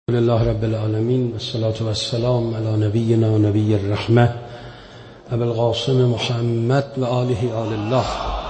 لله رب العالمین و الصلاة و السلام علی نبینا نبی الرحمه ابو القاسم محمد و آله آل الله.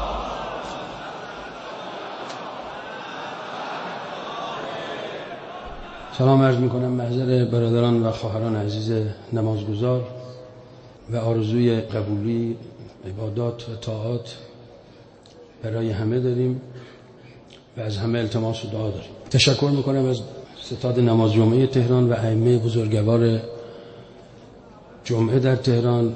سلام عرض میکنم محضر برادران و خواهران عزیز نمازگزار و آرزوی قبولی عبادات و طاعات برای همه داریم و از همه التماس و دعا داریم. تشکر میکنم از ستاد نماز جمعه تهران و ائمه بزرگوار جمعه در تهران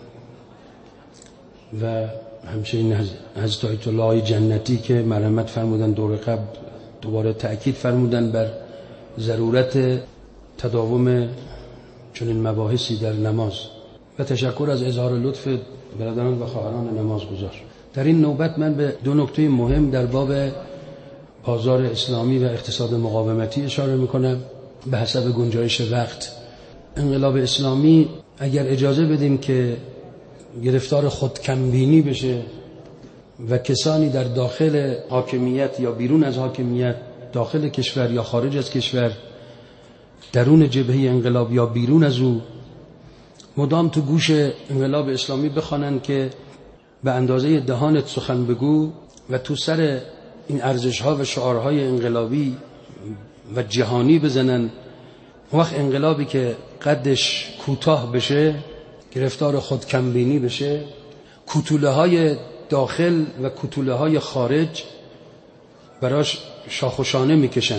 و همچنین حضرت آیت الله جنتی که مرحمت فرمودن دور قبل دوباره تأکید فرمودن بر ضرورت تداوم چنین مباحثی در نماز و تشکر از اظهار لطف برادران و خواهران نمازگزار. در این نوبت من به دو نکته مهم در باب بازار اسلامی و اقتصاد مقاومتی اشاره میکنم به حسب گنجایش وقت. انقلاب اسلامی اگر اجازه بدیم که گرفتار خودکمبینی بشه و کسانی در داخل حاکمیت یا بیرون از حاکمیت، داخل کشور یا خارج از کشور، درون جبهه انقلاب یا بیرون از او، مدام تو گوش انقلاب اسلامی بخوانن که به اندازه دهانت سخن بگو و تو سر این ارزش‌ها و شعارهای انقلابی و جهانی بزنن، وقت انقلابی که قدش کوتاه بشه، گرفتار خودکمبینی بشه، کوتوله‌های داخل و کوتوله‌های خارج براش شاخوشانه میکشن،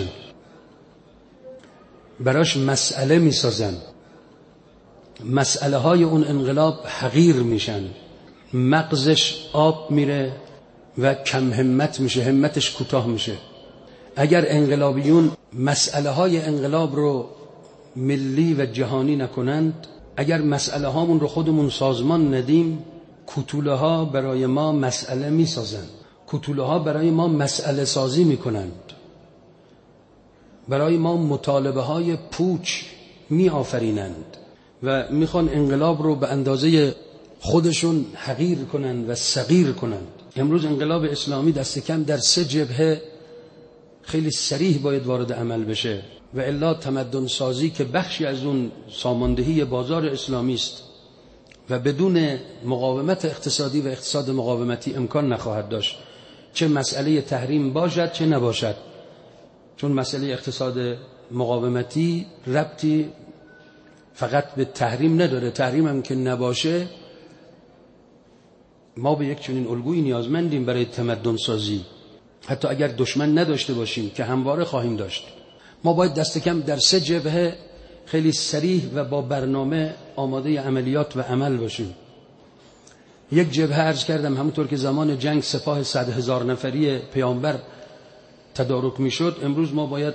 براش مسئله میسازن، مسئله های اون انقلاب حقیر میشن، مغزش آب میره و کم همت میشه، همتش کوتاه میشه. اگر انقلابیون مسئله های انقلاب رو ملی و جهانی نکنند، اگر مسئله هامون رو خودمون سازمان ندیم، کوتوله ها برای ما مسئله میسازند، کوتوله ها برای ما مسئله سازی میکنند، برای ما مطالبه های پوچ می آفرینند و میخوان انقلاب رو به اندازه خودشون حقیر کنند و صغیر کنند. امروز انقلاب اسلامی دست کم در 3 جبهه خیلی صریح باید وارد عمل بشه و الا تمدن سازی که بخشی از اون ساماندهی بازار اسلامی است و بدون مقاومت اقتصادی و اقتصاد مقاومتی امکان نخواهد داشت، چه مسئله تحریم باشد چه نباشد. چون مسئله اقتصاد مقاومتی ربطی فقط به تحریم نداره، تحریم هم که نباشه ما به یک چنین الگویی نیازمندیم برای تمدن سازی، حتی اگر دشمن نداشته باشیم که همواره خواهیم داشت. ما باید دست کم در 3 جبهه خیلی صریح و با برنامه آماده عملیات و عمل باشیم. یک جبهه عرض کردم همونطور که زمان جنگ سپاه 100,000 نفری پیامبر تدارک میشد، امروز ما باید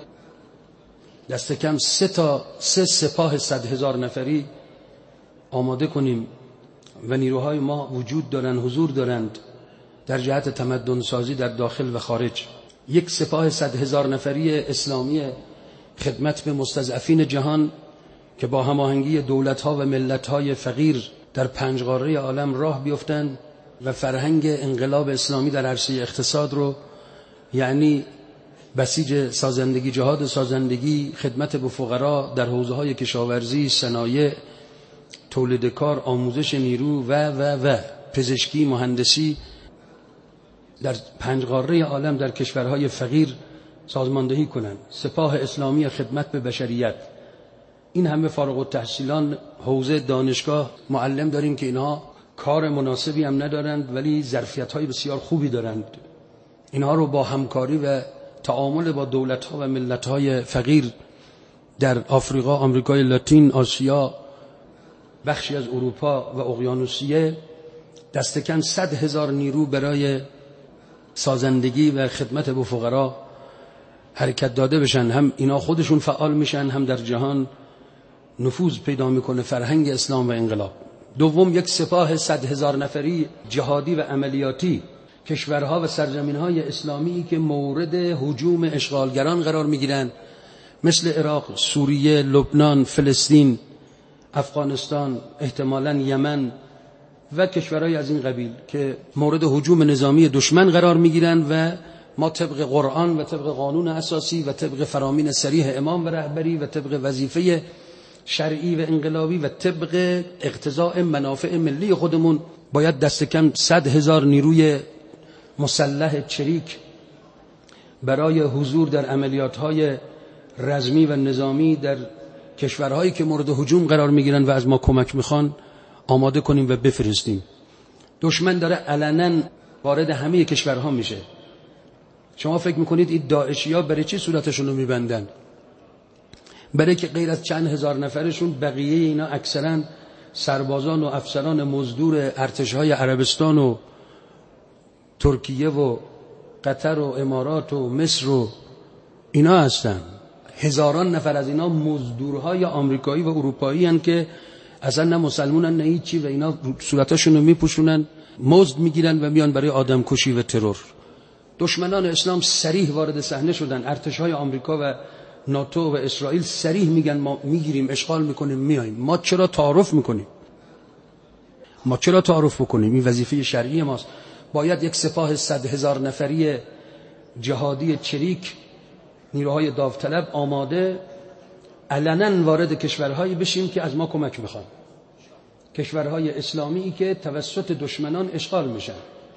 دست کم 3 سپاه 100,000 نفری آماده کنیم و نیروهای ما وجود دارن، حضور دارند در جهت تمدن سازی در داخل و خارج. یک سپاه 100,000 نفری اسلامی خدمت به مستضعفین جهان که با هماهنگی دولت‌ها و ملت‌های فقیر در 5 قاره عالم راه بیفتند و فرهنگ انقلاب اسلامی در عرصه اقتصاد رو، یعنی بسیج سازندگی، جهاد سازندگی، خدمت به فقرا در حوزه‌های کشاورزی، صنایع، تولید کار، آموزش نیرو و پزشکی، مهندسی در 5 قاره عالم در کشورهای فقیر سازماندهی کنند. سپاه اسلامی خدمت به بشریت. این همه فارغ التحصیلان حوزه دانشگاه معلم داریم که اینها کار مناسبی هم ندارند ولی ظرفیت‌های بسیار خوبی دارند. اینها رو با همکاری و تعامل با دولت‌ها و ملت‌های فقیر در آفریقا، آمریکای لاتین، آسیا، بخشی از اروپا و اقیانوسیه دست کم 100,000 نیرو برای سازندگی و خدمت به فقرا حرکت داده بشن. هم اینا خودشون فعال میشن، هم در جهان نفوذ پیدا میکنه فرهنگ اسلام و انقلاب. دوم، یک سپاه 100,000 نفری جهادی و عملیاتی، کشورها و سرزمینهای اسلامی که مورد هجوم اشغالگران قرار میگیرن مثل عراق، سوریه، لبنان، فلسطین، افغانستان، احتمالاً یمن و کشورهای از این قبیل که مورد هجوم نظامی دشمن قرار میگیرن و ما طبق قرآن و طبق قانون اساسی و طبق فرامین صریح امام و رهبری و طبق وظیفه شرعی و انقلابی و طبق اقتضاء منافع ملی خودمون باید دست کم 100,000 نیروی مسلح چریک برای حضور در عملیات‌های رزمی و نظامی در کشورهایی که مورد هجوم قرار میگیرن و از ما کمک میخوان آماده کنیم و بفرستیم. دشمن داره علنا وارد همه کشورها میشه. شما فکر میکنید این داعشی‌ها برای چی صورتشون رو میبندن؟ برای که غیر از چند هزار نفرشون بقیه اینا اکثرا سربازان و افسران مزدور ارتش‌های عربستان و ترکیه و قطر و امارات و مصر و اینا هستن. هزاران نفر از اینا مزدورهای آمریکایی و اروپایی هستند که اصلا نه مسلمانن نه هیچی و اینا صورتاشون رو میپوشونن، مزد میگیرن و میان برای آدم کشی و ترور. دشمنان اسلام صریح وارد صحنه شدن. ارتش‌های آمریکا و ناتو و اسرائیل صریح میگن ما میگیریم، اشغال میکنیم، میایم. ما چرا تعارف میکنیم؟ ما چرا تعارف بکنیم؟ این وظیفه شرعی ماست. باید یک سپاه 100,000 نفری جهادی چریک، نیروهای داوطلب آماده، علنا وارد کشورهایی بشیم که از ما کمک میخوان، کشورهای اسلامی که توسط دشمنان اشغال میشن،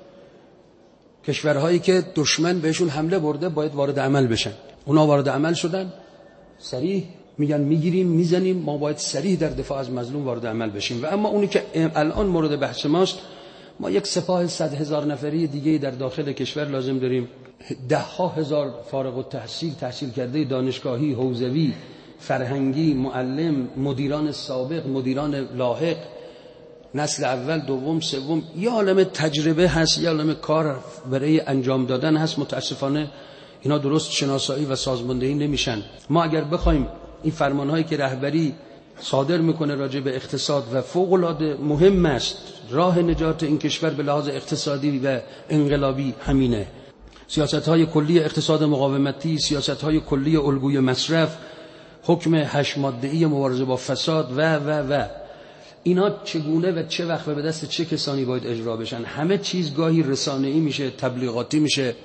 کشورهایی که دشمن بهشون حمله برده باید وارد عمل بشن. اونا وارد عمل شدن، صریح میگن میگیریم میزنیم، ما باید صریح در دفاع از مظلوم وارد عمل بشیم. و اما اونی که الان مورد بحث ماست، ما یک سپاه 100,000 نفری دیگه در داخل کشور لازم داریم. 10,000 فارغ التحصیل، تحصیل کرده دانشگاهی، حوزوی، فرهنگی، معلم، مدیران سابق، مدیران لاحق، نسل اول، دوم، سوم، یه عالم تجربه هست، یه عالم کار برای انجام دادن هست. متاسفانه اینا درست شناسایی و سازماندهی نمیشن. ما اگر بخوایم این فرمانهایی که رهبری صادر میکنه راجع به اقتصاد و فوق العاده مهم است، راه نجات این کشور به لحاظ اقتصادی و انقلابی همینه. سیاست‌های کلی اقتصاد مقاومتی، سیاست‌های کلی الگوی مصرف، حکم 8 ماده‌ای مبارزه با فساد و اینا چگونه و چه وقت و به دست چه کسانی باید اجرا بشن. همه چیز گاهی رسانه‌ای میشه، تبلیغاتی میشه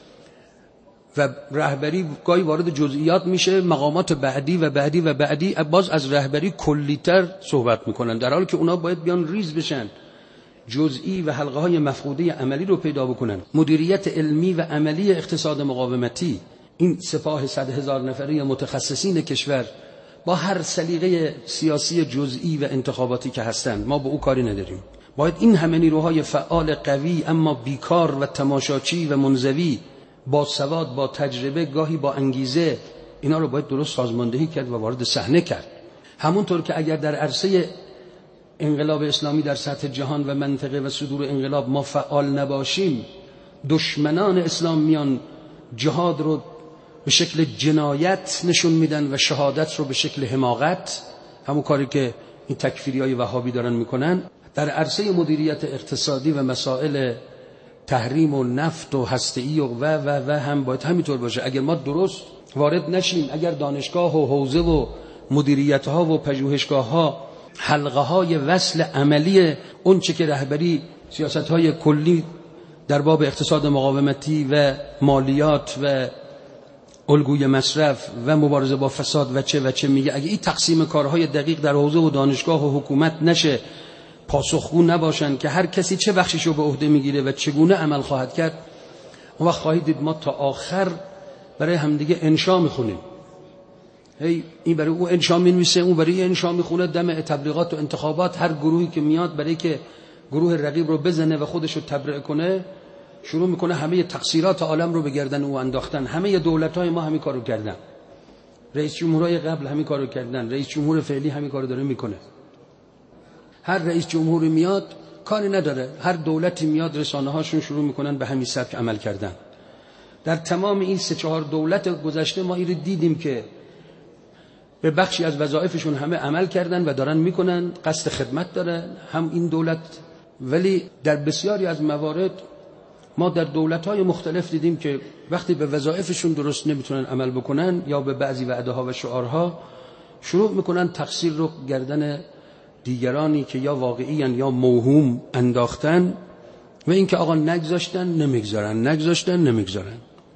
و رهبری گاهی وارد جزئیات میشه. مقامات بعدی و بعدی و بعدی باز از رهبری کلی‌تر صحبت میکنن، در حالی که اونا باید بیان ریز بشن، جزئی و حلقه های مفقوده عملی رو پیدا بکنن. مدیریت علمی و عملی اقتصاد مقاومتی، این سپاه 100,000 نفری متخصصین کشور با هر سلیقه سیاسی جزئی و انتخاباتی که هستن، ما با او کاری نداریم. باید این همه نیروهای فعال قوی اما بیکار و تماشاچی و منزوی، با سواد، با تجربه، گاهی با انگیزه، اینا رو باید درست سازماندهی کرد و وارد صحنه کرد. همونطور که اگر در عرصه انقلاب اسلامی در سطح جهان و منطقه و صدور انقلاب ما فعال نباشیم، دشمنان اسلام میان جهاد رو به شکل جنایت نشون میدن و شهادت رو به شکل حماقت، همون کاری که این تکفیریای وهابی دارن میکنن. در عرصه مدیریت اقتصادی و مسائل تحریم و نفت و هسته‌ای و هم باید همینطور باشه. اگر ما درست وارد نشیم، اگر دانشگاه و حوزه و مدیریت‌ها و پژوهشگاه‌ها حلقه‌های وصل عملی اون چه که رهبری سیاست‌های کلی در باب اقتصاد مقاومتی و مالیات و الگوی مصرف و مبارزه با فساد و چه میگه، اگه این تقسیم کارهای دقیق در حوزه و دانشگاه و حکومت نشه، پاسخگو نباشن که هر کسی چه بخشیشو به عهده میگیره و چگونه عمل خواهد کرد، اون وقت خواهید دید ما تا آخر برای همدیگه انشا میخونیم. این برای او انشا می‌نویسه، اون برای انشا میخونه. دم تبلیغات و انتخابات هر گروهی که میاد برای که گروه رقیب رو بزنه و خودش رو تبرئه کنه، شروع میکنه همه تقصیرات عالم رو به گردن او انداختن. همه دولت‌های ما همین کارو کردن، رئیس جمهورای قبل همین کارو کردن، رئیس جمهور فعلی همین کارو داره میکنه. هر رئیس جمهوری میاد کاری نداره، هر دولتی میاد رسانه‌هاشون شروع میکنن به همین سبک عمل کردن. در تمام این 3-4 دولت گذشته ما اینو دیدیم که به بخشی از وظایفشون همه عمل کردن و دارن میکنن، قصد خدمت داره هم این دولت. ولی در بسیاری از موارد ما در دولت‌های مختلف دیدیم که وقتی به وظایفشون درست نمیتونن عمل بکنن یا به بعضی وعده‌ها و شعارها شروع میکنن تقصیر رو گردن دیگرانی که یا واقعی ان یا موهوم انداختن و اینکه آقا نگذاشتن نمیگذارن.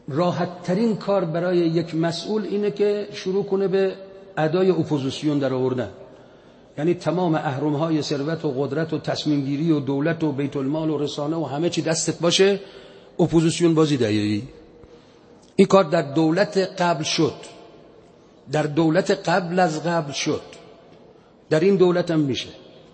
راحت ترین کار برای یک مسئول اینه که شروع کنه به ادای اپوزیسیون در آوردن. یعنی تمام اهرم‌های ثروت و قدرت و تصمیم گیری و دولت و بیت المال و رسانه و همه چی دستت باشه، اپوزیسیون بازی دهی. این کار در دولت قبل شد، در دولت قبل از قبل شد، در این دولت هم میشه.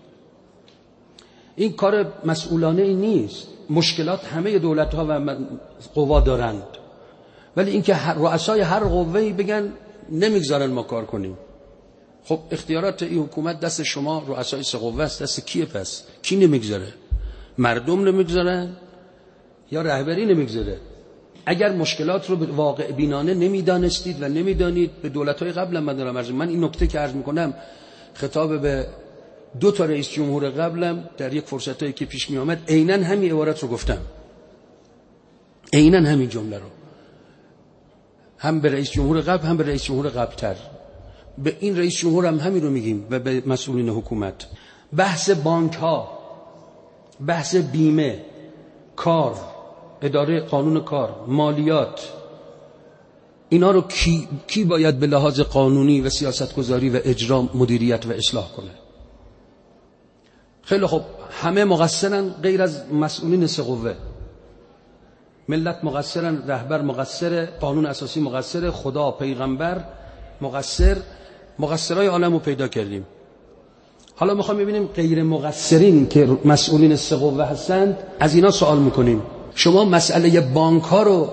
این کار مسئولانه ای نیست. مشکلات همه دولت‌ها و قوا دارند، ولی اینکه رؤسای هر قوه‌ای بگن نمیگذارن ما کار کنیم. خب اختیارات این حکومت دست شما رؤسای سه قوه است، دست کیه؟ پس کی نمیگذاره؟ مردم نمیگذارن یا رهبری نمیگذاره؟ اگر مشکلات رو به واقع بینانه نمیدانستید و نمیدانید، به دولت‌های قبل هم دارم عرض، من این نکته که عرض میکنم خطاب به 2 تا رئیس جمهور قبلم در یک فرصتایی که پیش می آمد عیناً همین عبارت رو گفتم، عیناً همین جمله رو، هم به رئیس جمهور قبل هم به رئیس جمهور قبل‌تر، به این رئیس جمهور هم همین رو میگیم و به مسئولین حکومت. بحث بانک ها، بحث بیمه، کار، اداره قانون کار، مالیات، اینا رو کی باید به لحاظ قانونی و سیاستگذاری و اجرا مدیریت و اصلاح کنه؟ خیلی خب، همه مقصرن غیر از مسئولین سه قوه. ملت مقصرن، رهبر مقصره، قانون اساسی مقصره، خدا، پیغمبر مقصر، مقصرای عالم رو پیدا کردیم. حالا میخوام ببینیم غیر مقصرین که مسئولین سه قوه هستند، از اینا سوال میکنیم شما مسئله بانک ها رو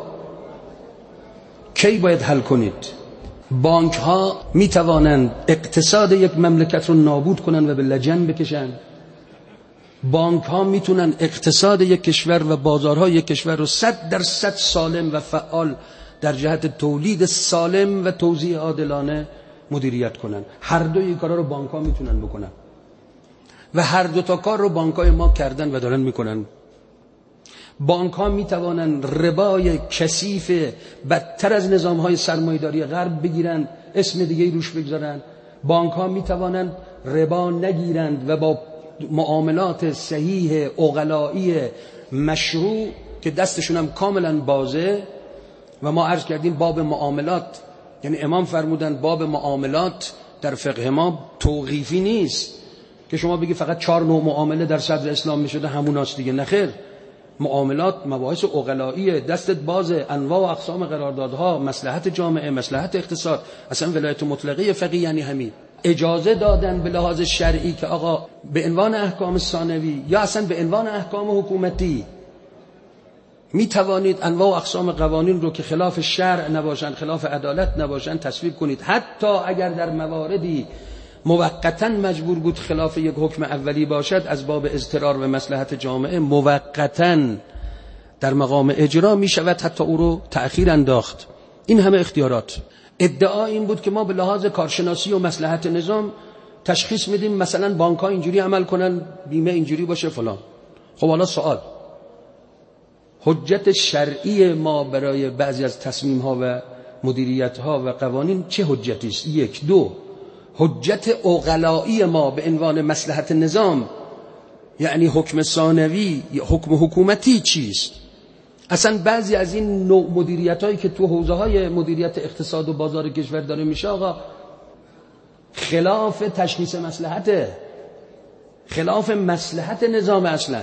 کی باید حل کنید؟ بانک ها میتوانند اقتصاد یک مملکت رو نابود کنن و به لجن بکشن. بانک ها میتونن اقتصاد یک کشور و بازارهای یک کشور رو 100% سالم و فعال در جهت تولید سالم و توزیع عادلانه مدیریت کنن. هر دوی این کارا رو بانک ها میتونن بکنن و هر دو تا کار رو بانک های ما کردن و دارن میکنن. بانک ها میتوانن ربای کثیف بدتر از نظام های سرمایه‌داری غرب بگیرن، اسم دیگه روش بگذارن. بانک ها میتوانن ربا نگیرند و با معاملات صحیح عقلایی مشروع که دستشون هم کاملا بازه، و ما عرض کردیم باب معاملات، یعنی امام فرمودن باب معاملات در فقه ما توقیفی نیست که شما بگی فقط 4 نوع معامله در صدر اسلام میشده هموناست دیگه. نخیر، معاملات مباحث عقلایی، دستت بازه، انواع و اقسام قراردادها، مصلحت جامعه، مصلحت اقتصاد، اصلا ولایت مطلقه فقهی یعنی همین. اجازه دادن به لحاظ شرعی که آقا به عنوان احکام ثانوی یا اصلا به عنوان احکام حکومتی می توانید انواع و اقسام قوانین رو که خلاف شرع نباشن، خلاف عدالت نباشن تصویب کنید، حتی اگر در مواردی موقتا مجبور بود خلاف یک حکم اولی باشد، از باب اضطرار و مصلحت جامعه موقتا در مقام اجرا می شود حتی او رو تأخیر انداخت. این همه اختیارات. ادعا این بود که ما به لحاظ کارشناسی و مصلحت نظام تشخیص میدیم مثلا بانک ها اینجوری عمل کنن، بیمه اینجوری باشه فلان. خب حالا سوال، حجت شرعی ما برای بعضی از تصمیم ها و مدیریت ها و قوانین چه حجتی است؟ 1. 2. حجت عقلایی ما به عنوان مصلحت نظام، یعنی حکم ثانوی یا حکم حکومتی چیست؟ اصلا بعضی از این نوع مدیریت هایی که تو حوزه های مدیریت اقتصاد و بازار کشور داره میشه آقا خلاف تشخیص مصلحته، خلاف مصلحت نظام. اصلا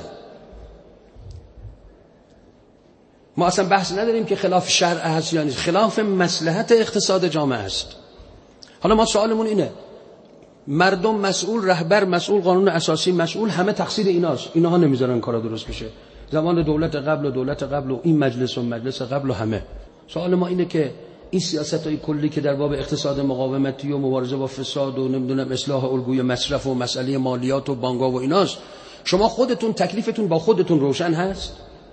ما اصلا بحث نداریم که خلاف شرع هست یا نیست، خلاف مصلحت اقتصاد جامعه است. حالا ما سوالمون اینه، مردم مسئول، رهبر مسئول، قانون اساسی مسئول، همه تقصیر ایناست، اینها نمیذارن کارا درست بشه. زمان دولت قبل و این مجلس و مجلس قبل و همه. سوال ما اینه که این سیاست‌های کلی که در باب اقتصاد مقاومتی و مبارزه با فساد و نمیدونم اصلاح الگوی مصرف و مسئله مالیات و بانک‌ها و ایناست، شما خودتون تکلیفتون با خودتون روشن هست؟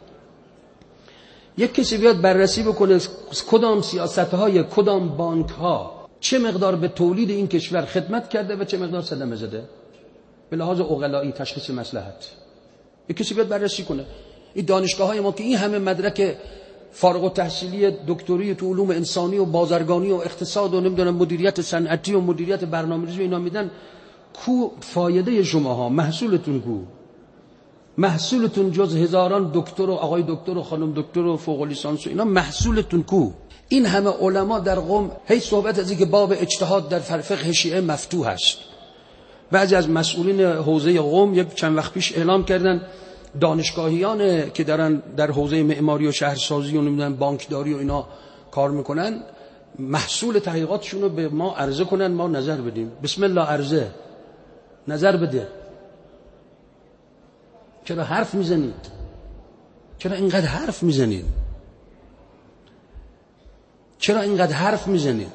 یک کسی بیاد بررسی بکنه کدام سیاست‌های کدام بانک‌ها چه مقدار به تولید این کشور خدمت کرده و چه مقدار صدمه زده به لحاظ عقلایی تشخیص مصلحت. یک کسی بیاد بررسی کنه. این دانشگاه‌های ما که این همه مدرک فارغ التحصیلی دکتری تو علوم انسانی و بازرگانی و اقتصاد و نمیدونم مدیریت صنعتی و مدیریت برنامه‌ریزی اینا میدن، کو فایده شماها؟ محصولتون کو؟ محصولتون جز هزاران دکتر و آقای دکتر و خانم دکتر و فوق لیسانس و اینا محصولتون کو؟ این همه علما در قم هی صحبت از اینکه باب اجتهاد در فقه شیعه مفتوح است. بعضی از مسئولین حوزه قم یک چند وقت پیش اعلام کردن دانشگاهیان که در حوزه معماری و شهرسازی و نمیدونم بانکداری و اینا کار میکنن محصول تحقیقاتشون رو به ما عرضه کنن، ما نظر بدیم. بسم الله عرضه، نظر بده. چرا حرف میزنید؟ چرا اینقدر حرف میزنید؟ چرا اینقدر حرف میزنید؟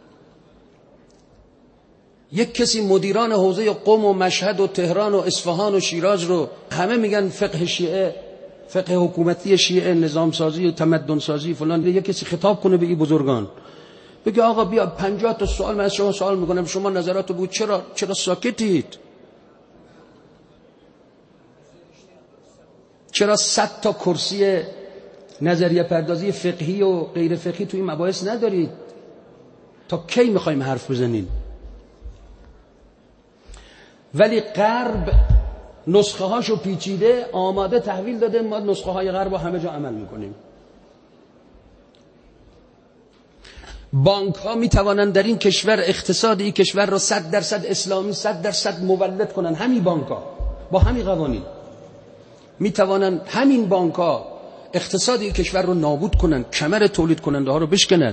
یک کسی مدیران حوزه قم و مشهد و تهران و اصفهان و شیراز رو همه میگن فقه شیعه، فقه حکومتی شیعه، نظام سازی و تمدن سازی فلان، یک کسی خطاب کنه به این بزرگان بگه آقا بیا 50 تا سوال من از شما سوال میکنم، شما نظراتو بود، چرا ساکتید؟ چرا 100 تا کرسی نظریه پردازی فقهی و غیر فقهی توی این مباحث ندارید؟ تا کی میخوایم حرف بزنیم؟ ولی غرب نسخه هاشو پیچیده آماده تحویل داده، ما نسخه های غرب رو همه جا عمل میکنیم. بانک ها میتوانند در این کشور اقتصاد این کشور رو 100% اسلامی 100% مولد کنن. همین بانک ها با همین قوانین میتوانند همین بانک ها اقتصاد این کشور رو نابود کنن، کمر تولید کننده ها رو بشکنن.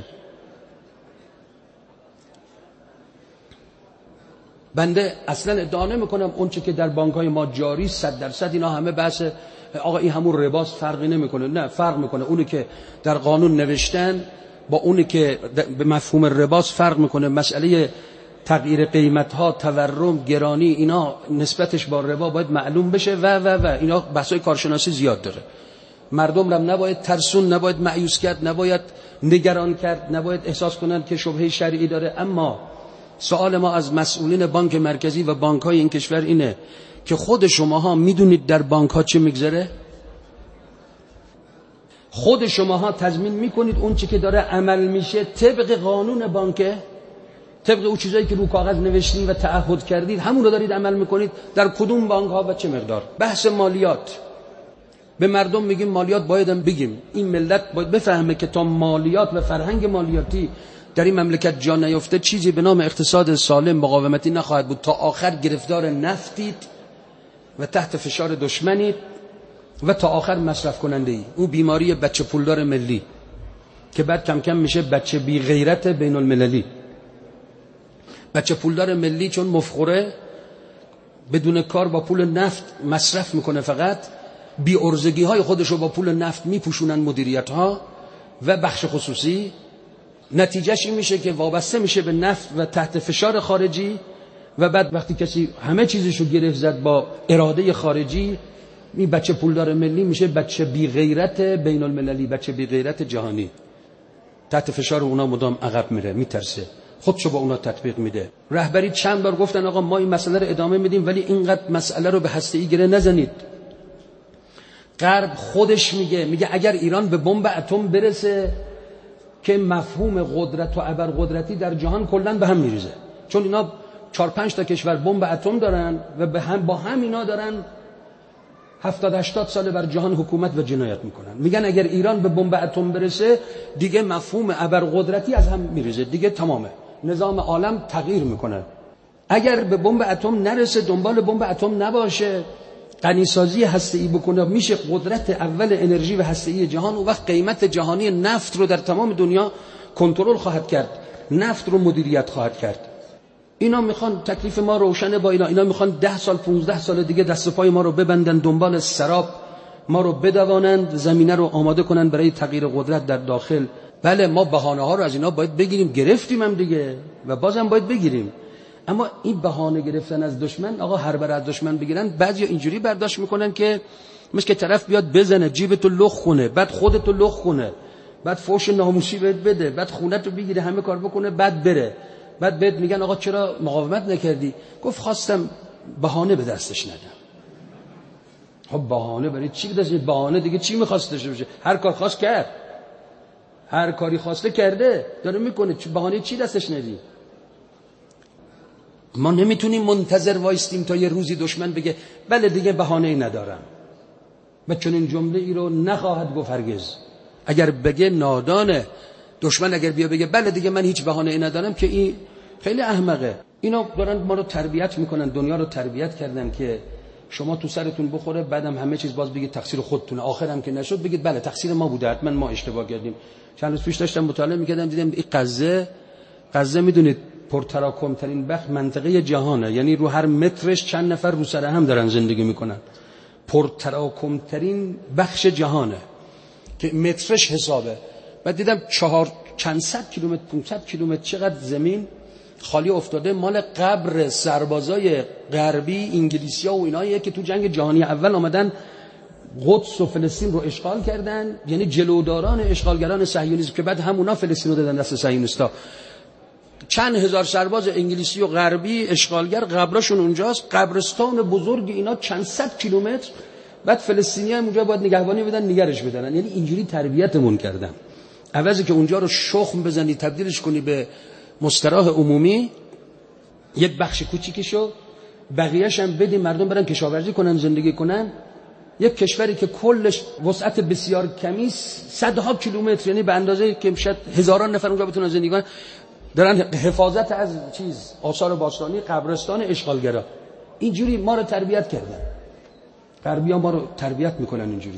بنده اصلا ادعا نمیکنم اون چه که در بانک های ما جاری 100% اینا همه بحث آقا این همون رباست، فرقی نمیکنه. نه، فرق میکنه. اونی که در قانون نوشتن با اونی که به مفهوم رباست فرق میکنه. مسئله تغییر قیمت ها، تورم، گرانی، اینا نسبتش با ربا باید معلوم بشه و اینا بحثای کارشناسی زیاد داره. مردم رو نباید ترسون، نباید مایوس کرد، نباید نگران کرد، نباید احساس کنن که شبهه شرعی داره. اما سوال ما از مسئولین بانک مرکزی و بانک های این کشور اینه که خود شماها میدونید در بانک ها چه میگذره؟ خود شماها تضمین میکنید اون چی که داره عمل میشه طبق قانون بانکه؟ طبق اون چیزایی که رو کاغذ نوشتید و تعهد کردید همون رو دارید عمل میکنید؟ در کدوم بانک ها و چه مقدار؟ بحث مالیات. به مردم میگیم مالیات بایدم بگیم. این ملت باید بفهمه که تا مالیات و فرهنگ مالیاتی در این مملکت جا نیفته چیزی به نام اقتصاد سالم مقاومتی نخواهد بود. تا آخر گرفتار نفتید و تحت فشار دشمنید و تا آخر مصرف کننده ای. اون بیماری بچه پولدار ملی که بعد کم کم میشه بچه بی غیرت بین المللی. بچه پولدار ملی چون مفخوره بدون کار با پول نفت مصرف میکنه، فقط بی ارزگی های خودشو با پول نفت میپوشونن مدیریت ها و بخش خصوصی. نتیجهش این میشه که وابسته میشه به نفت و تحت فشار خارجی و بعد وقتی کسی همه چیزشو گرفت زد با اراده خارجی، این بچه پولدار ملی میشه بچه بی غیرت بین المللی، بچه بی غیرت جهانی. تحت فشار اونا مدام عقب میره، میترسه، خودشو با اونا تطبیق میده. رهبری چند بار گفتن آقا ما این مسئله رو ادامه میدیم ولی اینقدر مسئله رو به هسته‌ای گره نزنید. غرب خودش میگه اگر ایران به بمب اتم برسه که مفهوم قدرت و ابرقدرتی در جهان کلا به هم میریزه، چون اینا 4-5 تا کشور بمب اتم دارن و با هم اینا دارن 70-80 ساله بر جهان حکومت و جنایت میکنن. میگن اگر ایران به بمب اتم برسه دیگه مفهوم ابرقدرتی از هم میریزه، دیگه تمامه، نظام عالم تغییر میکنه. اگر به بمب اتم نرسه، دنبال بمب اتم نباشه، غنیسازی هسته‌ای بکنه، میشه قدرت اول انرژی و هسته‌ای جهان. و وقت قیمت جهانی نفت رو در تمام دنیا کنترل خواهد کرد، نفت رو مدیریت خواهد کرد. اینا میخوان تکلیف ما روشنه با اینا میخوان 10 سال 15 سال دیگه دست و پای ما رو ببندن، دنبال سراب ما رو بدوانند، زمینه رو آماده کنن برای تغییر قدرت در داخل. بله ما بهانه ها رو از اینا باید بگیریم، گرفتیم هم دیگه و بازم باید بگیریم. اما این بهانه گرفتن از دشمن، آقا هر بر از دشمن بگیرن، بعضیا اینجوری برداشت میکنن که مثل که طرف بیاد بزنه جیبتو لخ کنه، بعد خودتو لخ کنه، بعد فوش ناموسی بهت بده، بعد خونتو بگیره، همه کار بکنه، بعد بره، بعد بهت میگن آقا چرا مقاومت نکردی؟ گفت خواستم بهانه به دستش ندم. خب بهانه برای چی به دستش؟ بهانه دیگه چی می‌خواستش بشه؟ هر کار خواست کرد، هر کاری خواسته کرده، داره میکنه، بهانه چی دستش ندی؟ ما نمیتونیم منتظر وایستیم تا یه روزی دشمن بگه بله دیگه بهانه‌ای ندارم. و چون این جمله ای رو نخواهد گفت هرگز. اگر بگه نادانه. دشمن اگر بیا بگه بله دیگه من هیچ بهانه‌ای ندارم، که این خیلی احمقه. اینا دارن ما رو تربیت میکنن، دنیا رو تربیت کردن که شما تو سرتون بخوره، بعدم همه چیز باز بگید تقصیر خودتونه، آخرام که نشد بگید بله تقصیر ما بوده، حتما ما اشتباه کردیم. چند روز پیش داشتم مطالعه میکردم، دیدم این غزه میدونید پرتراکم ترین منطقه جهانه، یعنی رو هر مترش چند نفر رو سر هم دارن زندگی میکنن. پرتراکم ترین بخش جهانه که مترش حسابه. بعد دیدم چند صد کیلومتر 500 کیلومتر چقدر زمین خالی افتاده، مال قبر سربازای غربی انگلیسی‌ها و ایناییه که تو جنگ جهانی اول آمدن قدس و فلسطین رو اشغال کردن، یعنی جلوداران اشغالگران صهیونیسم که بعد همونا فلسطین رو دادن دست صهیونیستا. چند هزار سرباز انگلیسی و غربی اشغالگر قبرشون اونجاست، قبرستان بزرگ اینا چند صد کیلومتر. بعد فلسطینی‌ها اونجا باید نگهبانی بدن، نگرش بدن. یعنی اینجوری تربیتمون کردن. عوضی که اونجا رو شخم بزنی تبدیلش کنی به مستراح عمومی، یک بخش کوچیکشو بقیه‌اش هم بدی مردم برن کشاورزی کنن، زندگی کنن. یک کشوری که کلش وسعت بسیار کمی، صدها کیلومتر، یعنی به اندازه که شاید هزاران نفر اونجا بتونن زندگی کنن، دارن حفاظت از آثار باستانی، قبرستان اشغالگرا. اینجوری ما رو تربیت کردن. غربی‌ها ما رو تربیت میکنن اینجوری.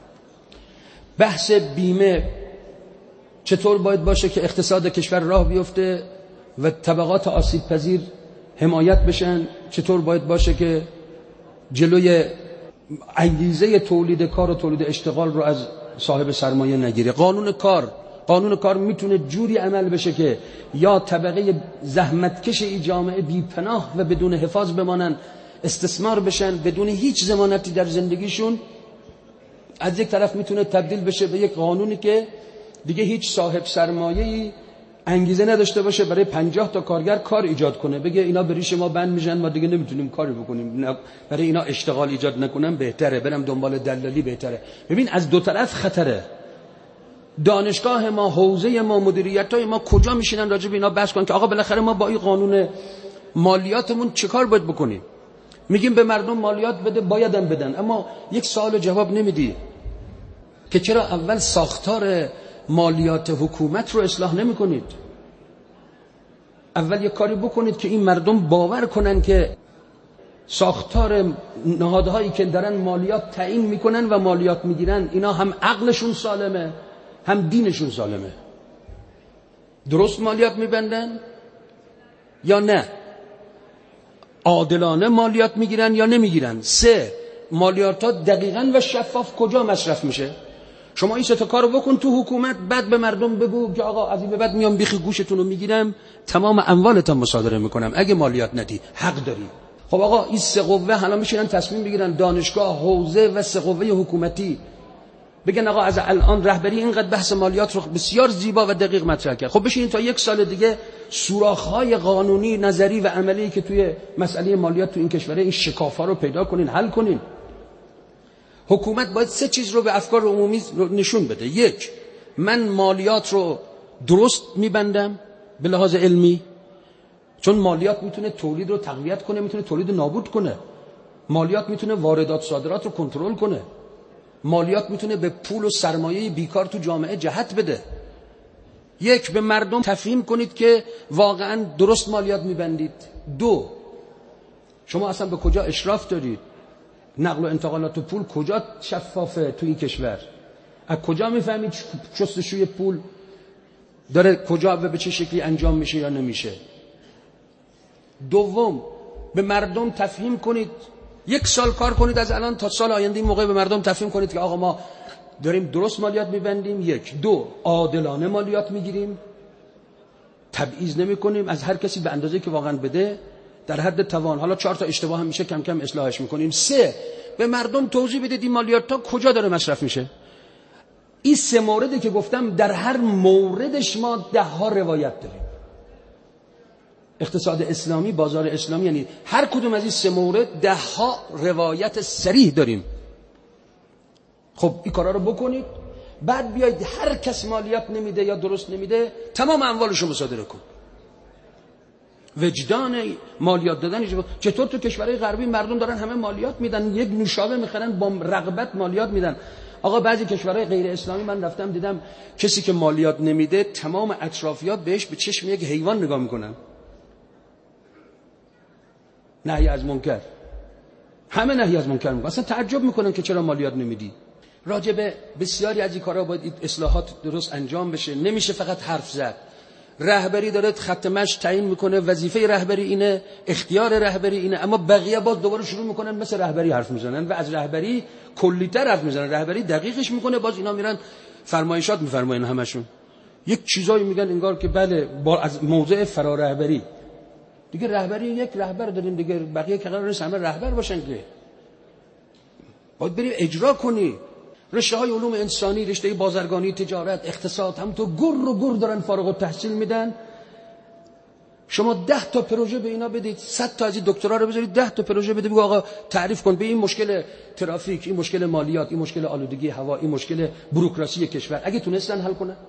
بحث بیمه چطور باید باشه که اقتصاد کشور راه بیفته و طبقات آسیب پذیر حمایت بشن، چطور باید باشه که جلوی انگیزه تولید کار و تولید اشتغال رو از صاحب سرمایه نگیره. قانون کار میتونه جوری عمل بشه که یا طبقه زحمتکش این جامعه بی‌پناه و بدون حفاظ بمانن، استثمار بشن بدون هیچ ضمانتی در زندگیشون. از یک طرف میتونه تبدیل بشه به یک قانونی که دیگه هیچ صاحب سرمایه‌ای انگیزه نداشته باشه برای 50 تا کارگر کار ایجاد کنه، بگه اینا به ریش ما بند میشن، ما دیگه نمیتونیم کاری بکنیم، برای اینا اشتغال ایجاد نکنم بهتره، برم دنبال دلالی بهتره. ببین از دو طرف خطره. دانشگاه ما، حوزه ما، مدیریتای ما کجا میشینن راجع به اینا بحث کنن که آقا بالاخره ما با این قانون مالیاتمون چیکار باید بکنیم؟ میگیم به مردم مالیات بده، بایدن بدن، اما یک سوال جواب نمیدی که چرا اول ساختار مالیات حکومت رو اصلاح نمی کنید؟ اول یک کاری بکنید که این مردم باور کنن که ساختار نهادهایی که دارن مالیات تعیین میکنن و مالیات میگیرن اینا هم عقلشون سالمه هم دینشون سالمه. درست مالیات میبندن یا نه؟ عادلانه مالیات میگیرن یا نمیگیرن؟ 3 مالیاتات دقیقاً و شفاف کجا مصرف میشه؟ شما این 3 تا کارو بکن تو حکومت، بعد به مردم بگو که آقا از این به بعد میام بیخ گوشتون رو میگیرم، تمام اموالتون مصادره میکنم اگه مالیات ندی، حق داری. خب آقا این 3 قوه حالا میشینن تصمیم بگیرن، دانشگاه، حوزه و 3 قوه حکومتی بگن آقا از الان رهبری اینقدر بحث مالیات رو بسیار زیبا و دقیق مطرح کرد. خب بشین تا 1 سال دیگه سوراخ‌های قانونی، نظری و عملی که توی مسئله مالیات تو این کشوره، این شکاف‌ها رو پیدا کنین، حل کنین. حکومت باید 3 چیز رو به افکار عمومی نشون بده. 1 من مالیات رو درست میبندم به لحاظ علمی، چون مالیات میتونه تولید رو تقویت کنه، میتونه تولید رو نابود کنه. مالیات میتونه واردات صادرات رو کنترل کنه. مالیات میتونه به پول و سرمایه بیکار تو جامعه جهت بده. 1 به مردم تفهیم کنید که واقعا درست مالیات میبندید. 2 شما اصلا به کجا اشراف دارید؟ نقل و انتقالات و پول کجا شفافه تو این کشور؟ از کجا میفهمید شستشوی پول داره کجا و به چه شکلی انجام میشه یا نمیشه؟ 2 به مردم تفهیم کنید، 1 سال کار کنید از الان تا سال آینده، این موقع به مردم تفهیم کنید که آقا ما داریم درست مالیات میبندیم. 1 2 عادلانه مالیات میگیریم، تبعیض نمی کنیم، از هر کسی به اندازه‌ای که واقعا بده در حد توان. حالا 4 تا اشتباه هم میشه کم کم اصلاحش میکنیم. 3 به مردم توضیح بدید این مالیات تا کجا داره مصرف میشه. این 3 موردی که گفتم در هر موردش ما 10 ها روایت داریم. اقتصاد اسلامی، بازار اسلامی، یعنی هر کدوم از این 3 مورد 10 ها روایت صریح داریم. خب این کارا رو بکنید، بعد بیایید هر کس مالیات نمیده یا درست نمیده تمام اموالشو مصادره کن. وجدان مالیات دادن. چطور تو کشورهای غربی مردم دارن همه مالیات میدن، یک نوشابه میخرن با رغبت مالیات میدن. آقا بعضی کشورهای غیر اسلامی من رفتم دیدم کسی که مالیات نمیده تمام اطرافیات بهش به چشم یک حیوان نگاه میکنن. نهی از منکر، همه نهی از منکر میکنن، اصلا تعجب میکنن که چرا مالیات نمیدی. راجع به بسیاری از این کارها باید اصلاحات درست انجام بشه، نمیشه فقط حرف زد. رهبری داره خط مشی تعیین میکنه، وظیفه رهبری اینه، اختیار رهبری اینه، اما بقیه باز دوباره شروع میکنن مثل رهبری حرف میزنن و از رهبری کلی‌تر حرف میزنن. رهبری دقیقش میکنه، باز اینا میرن فرمایشات میفرماین همشون یک چیزایی میگن انگار که بله با از موضع فرارهبری. دیگه رهبری یک رهبر داریم دیگه، بقیه که قرار نیست همه رهبر باشن که. باید بریم اجرا کنی. رشته‌های علوم انسانی، رشته بازرگانی، تجارت، اقتصاد، هم تو گر دارن فارغ التحصیل میدن. شما 10 تا پروژه به اینا بدید، 100 تا از این دکترا رو بذارید 10 تا پروژه بدید، بگو آقا تعریف کن به این مشکل ترافیک، این مشکل مالیات، این مشکل آلودگی هوا، این مشکل بوروکراسی کشور، اگه تونستن حل کنن.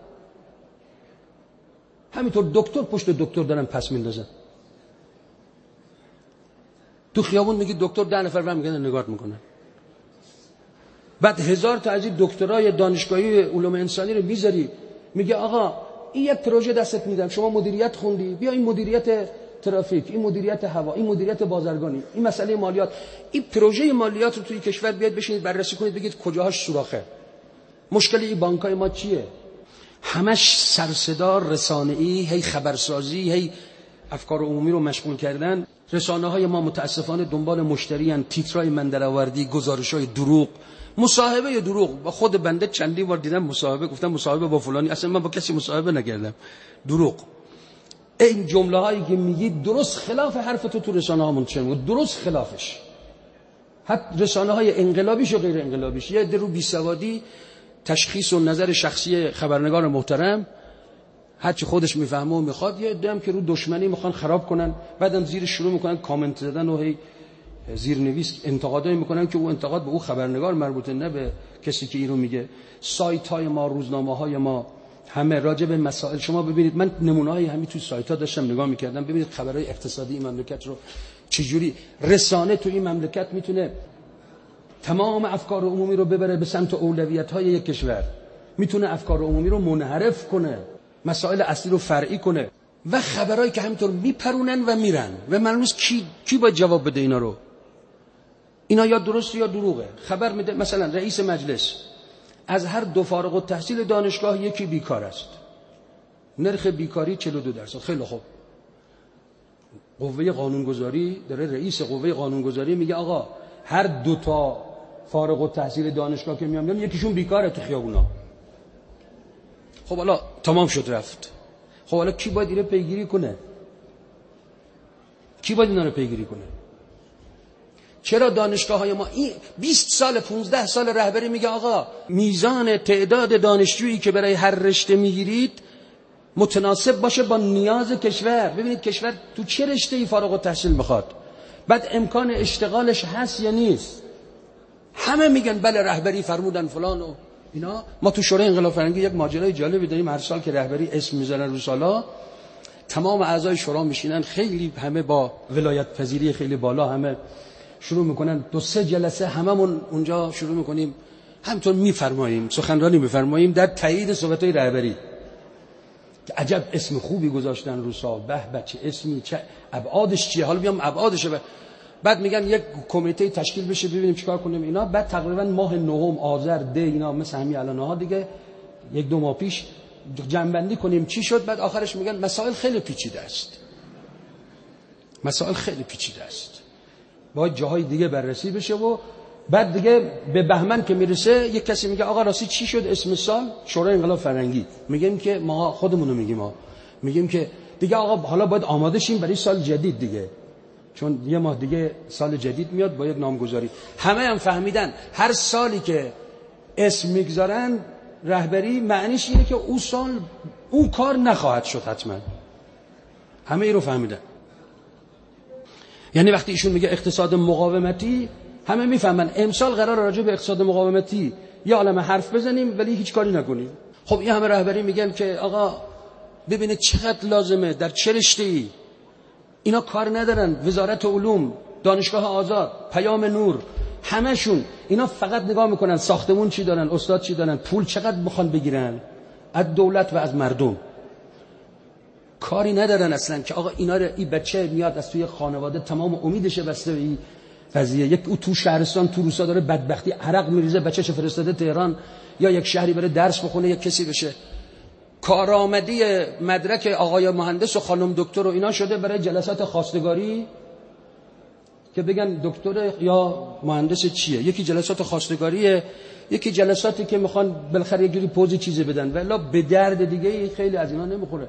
همینطور دکتر پشت دکتر دارن پس میندازن. تو خیابون میگی دکتر 10 نفر برام میگن نگات میکنن. بعد 1000 تا از این دکترای دانشگاهی علوم انسانی رو میذاری، میگه آقا این یک پروژه دستت میدم، شما مدیریت خوندی، بیا این مدیریت ترافیک، این مدیریت هوا، این مدیریت بازرگانی، این مسئله مالیات، این پروژه مالیات رو توی کشور بیاد بشینید بررسی کنید، بگید کجاهاش سوراخه، مشکل این بانکای ما چیه. همش سرصدا رسانه‌ای، هی خبرسازی، هی افکار عمومی رو مشغول کردن. رسانه‌های ما متاسفانه دنبال مشتریان، تیترای مندرآوردی، گزارش‌های دروغ، مصاحبه دروغ. با خود بنده چندین بار دیدم مصاحبه، گفتم مصاحبه با فلانی، اصلا من با کسی مصاحبه نکردم. دروغ. این جمله هایی که میگید درست خلاف حرف تو رسانه ها منتشر میشه، درست خلافش. حتی رسانه های انقلابیش و غیر انقلابیش، یه درو بیسوادی تشخیص و نظر شخصی خبرنگار محترم هرچی خودش میفهمه و میخواد، یه عده هم که رو دشمنی میخوان خراب کنن، بعدم زیر شروع میکنن کامنت زدن و هی زیرنویس انتقادایی میکنن که او انتقاد به او خبرنگار مربوطه، نه به کسی که اینو میگه. سایت های ما، روزنامه های ما همه راجع به مسائل، شما ببینید، من نمونه‌های همین توی سایت ها داشتم نگاه میکردم، ببینید خبرهای اقتصادی این مملکت رو چجوری رسانه تو این مملکت میتونه تمام افکار عمومی رو ببره به سمت اولویت‌های یک کشور، میتونه افکار عمومی رو منحرف کنه، مسائل اصلی رو فرعی کنه، و خبرایی که همینطور میپرونن و میرن و معلوم نیست کی باید جواب بده اینا رو. اینا یا درسته یا دروغه. خبر میده مثلا رئیس مجلس از هر 2 فارغ التحصیل دانشگاه یکی بیکار است، نرخ بیکاری 42%. خیلی خوب، قوه قانونگذاری داره، رئیس قوه قانونگذاری میگه آقا هر 2 تا فارغ التحصیل دانشگاه که میان یکیشون بیکاره تو خیابونا. خب حالا تمام شد رفت. خب حالا کی باید اینو پیگیری کنه؟ کی باید اینا رو پیگیری کنه؟ چرا دانشگاه‌های ما این 20 سال 15 سال رهبری میگه آقا میزان تعداد دانشجویی که برای هر رشته میگیرید متناسب باشه با نیاز کشور. ببینید کشور تو چه رشته‌ای فارغ التحصیل میخواد، بعد امکان اشتغالش هست یا نیست. همه میگن بله رهبری فرمودن فلان و اینا. ما تو شورای انقلاب فرهنگی یک ماجرای جالبی داریم، هر سال که رهبری اسم میذارن رو سالا، تمام اعضای شورا میشینن، خیلی همه با ولایت پذیری خیلی بالا، همه شروع میکنن 2-3 جلسه هممون اونجا شروع میکنیم همینطور میفرماییم، سخنرانی میفرماییم در تایید صحبت‌های رهبری که عجب اسم خوبی گذاشتن رو سال، به چه اسمی، چه ابعادش چیه، حالا بیام ابعادش. بعد میگن یک کمیته تشکیل بشه ببینیم چیکار کنیم اینا. بعد تقریبا ماه نهم آذر ده اینا مثل همین الانها دیگه 1-2 ماه پیش جمع‌بندی کنیم چی شد. بعد آخرش میگن مسائل خیلی پیچیده است، مسائل خیلی پیچیده است، باید جاهای دیگه بررسی بشه. و بعد دیگه به بهمن که میرسه یک کسی میگه آقا راستی چی شد اسم سال؟ شورای انقلاب فرهنگی. میگیم که ما خودمونو میگیم که دیگه آقا حالا باید آماده شیم برای سال جدید دیگه، چون 1 ماه دیگه سال جدید میاد با یک نامگذاری. همه هم فهمیدن هر سالی که اسم میگذارن رهبری معنیش اینه که اون سال اون کار نخواهد شد حتما. همه ای رو فهمیدن. یعنی وقتی ایشون میگه اقتصاد مقاومتی، همه میفهمن امسال قرار راجع به اقتصاد مقاومتی یه عالمه حرف بزنیم ولی هیچ کاری نکنیم. خب این همه رهبری میگن که آقا ببینید چقدر لازمه، در چه رشته‌ای اینا کار ندارن. وزارت علوم، دانشگاه آزاد، پیام نور، همشون اینا فقط نگاه میکنن ساختمون چی دارن، استاد چی دارن، پول چقدر میخوان بگیرن از دولت و از مردم. کاری ندارن اصلا که آقا اینا رو، این بچه میاد از توی خانواده تمام امیدش بسته به این قضیه، یک او تو شهرستان تو روستا داره بدبختی عرق میریزه، بچه‌ش فرستاده تهران یا یک شهری بره درس بخونه یا کسی بشه. کارآمدی مدرک آقای مهندس و خانم دکتر و اینا شده برای جلسات خواستگاری که بگن دکتر یا مهندس چیه. یکی جلسات خواستگاریه، یکی جلساتی که میخوان بالاخره یه جوری پوزی چیزی بدن، ولی به درد دیگه خیلی از اینا نمیخوره.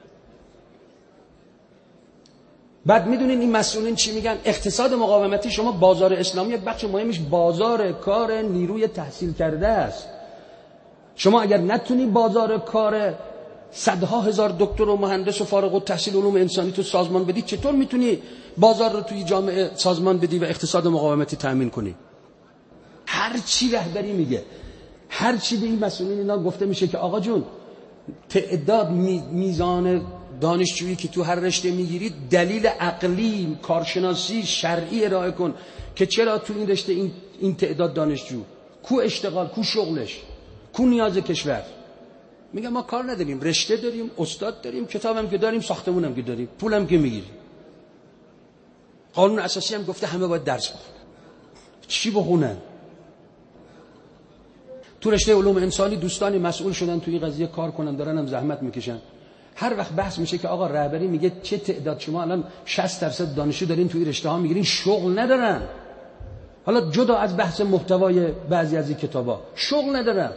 بعد میدونین این مسئولین چی میگن؟ اقتصاد مقاومتی شما بازار اسلامی یک بخش مهمش بازار کار نیروی تحصیل کرده است. شما اگر نتونی بازار کار صدها هزار دکتر و مهندس و فارغ التحصیل علوم انسانی تو سازمان بدی، چطور میتونی بازار رو توی جامعه سازمان بدی و اقتصاد مقاومتی تأمین کنی؟ هر چی رهبری میگه، هر چی به این مسئولین اینا گفته میشه که آقا جون تعداد میزان دانشجویی که تو هر رشته میگیرید دلیل عقلی، کارشناسی، شرعی ارائه کن که چرا تو این رشته این تعداد دانشجو، کو اشتغال، کو شغلش، کو نیاز کشور. میگم ما کار نداریم، رشته داریم، استاد داریم، کتابم که داریم، ساختمونم که داریم، پولم که میگیریم. قانون اساسی هم گفته همه باید درس بخونن. چی بخونن؟ تو رشته علوم انسانی دوستانی مسئول شدن توی قضیه کار کنن، دارن هم زحمت میکشن. هر وقت بحث میشه که آقا رهبری میگه چه تعداد شما الان 60% دانشجو دارین توی رشته ها میگیرین، شغل ندارن. حالا جدا از بحث محتوای بعضی از این کتابا، شغل ندارن.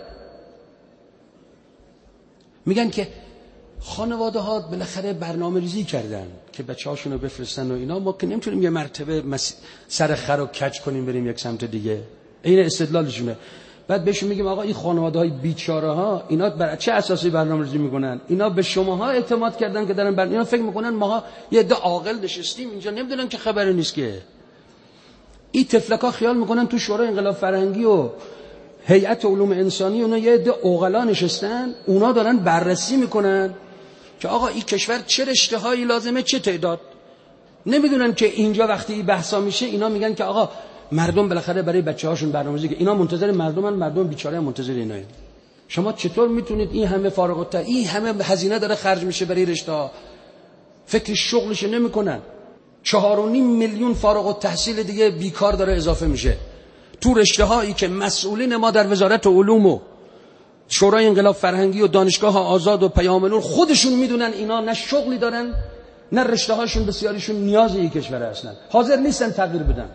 میگن که خانواده ها بالاخره برنامه‌ریزی کردن که بچه‌هاشون رو بفرستن و اینا، ما که نمیتونیم یه مرتبه سر خر رو کج کنیم بریم یک سمت دیگه. این استدلالشونه. بعد بهشون میگیم آقا این خانواده‌های بیچاره ها اینا بر چه اساسی برنامه‌ریزی میکنن؟ اینا به شماها اعتماد کردن که دارن اینا فکر میکنن ماها یه عده عاقل نشستیم اینجا نمیدونن که خبری نیست که. این تفلکا خیال میکنن تو شورای انقلاب فرهنگی و هیئت علوم انسانی اونا یه عده عقلا نشستن، اونا دارن بررسی میکنن که آقا این کشور چه رشته‌هایی لازمه، چه تعداد. نمیدونن که اینجا وقتی این بحثا میشه اینا میگن که آقا مردم بالاخره برای بچه‌هاشون برنامه‌ریزی که اینا منتظر مردمن، مردم بیچاره منتظر ایناست. شما چطور میتونید این همه فارغ التحصیل، این همه هزینه داره خرج میشه برای رشته‌ها، فکر شغلش نمیکنن. 4.5 میلیون فارغ التحصیل دیگه بیکار داره اضافه میشه تو رشته‌هایی که مسئولین ما در وزارت علوم و شورای انقلاب فرهنگی و دانشگاه آزاد و پیام نور خودشون میدونن اینا نه شغلی دارن نه رشته‌هاشون بسیاریشون نیازی این کشور هستن، حاضر نیستن تغییر بدن.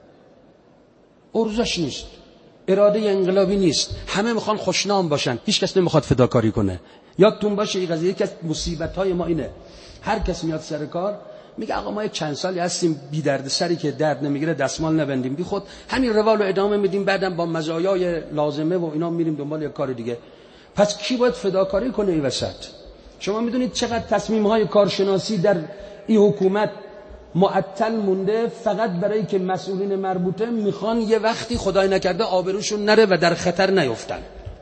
ارزش نیست، اراده انقلابی نیست، همه میخوان خوشنام باشن، هیچ کس نمیخواد فداکاری کنه. یادتون باشه این قضیه یکی از مصیبت‌های ما اینه، هر کس میاد سر کار میگه آقا ما چند سالی هستیم بی درد سری که درد نمیگیره دستمال نبندیم، بی خود همین روال رو ادامه میدیم، بعدم با مزایای لازمه و اینا میریم دنبال یک کار دیگه. پس کی باید فداکاری کنه این وسط؟ شما میدونید چقدر تصمیم‌های کارشناسی در این حکومت معطل مونده فقط برای که مسئولین مربوطه میخوان یه وقتی خدای نکرده آبروشون نره و در خطر نیفتن،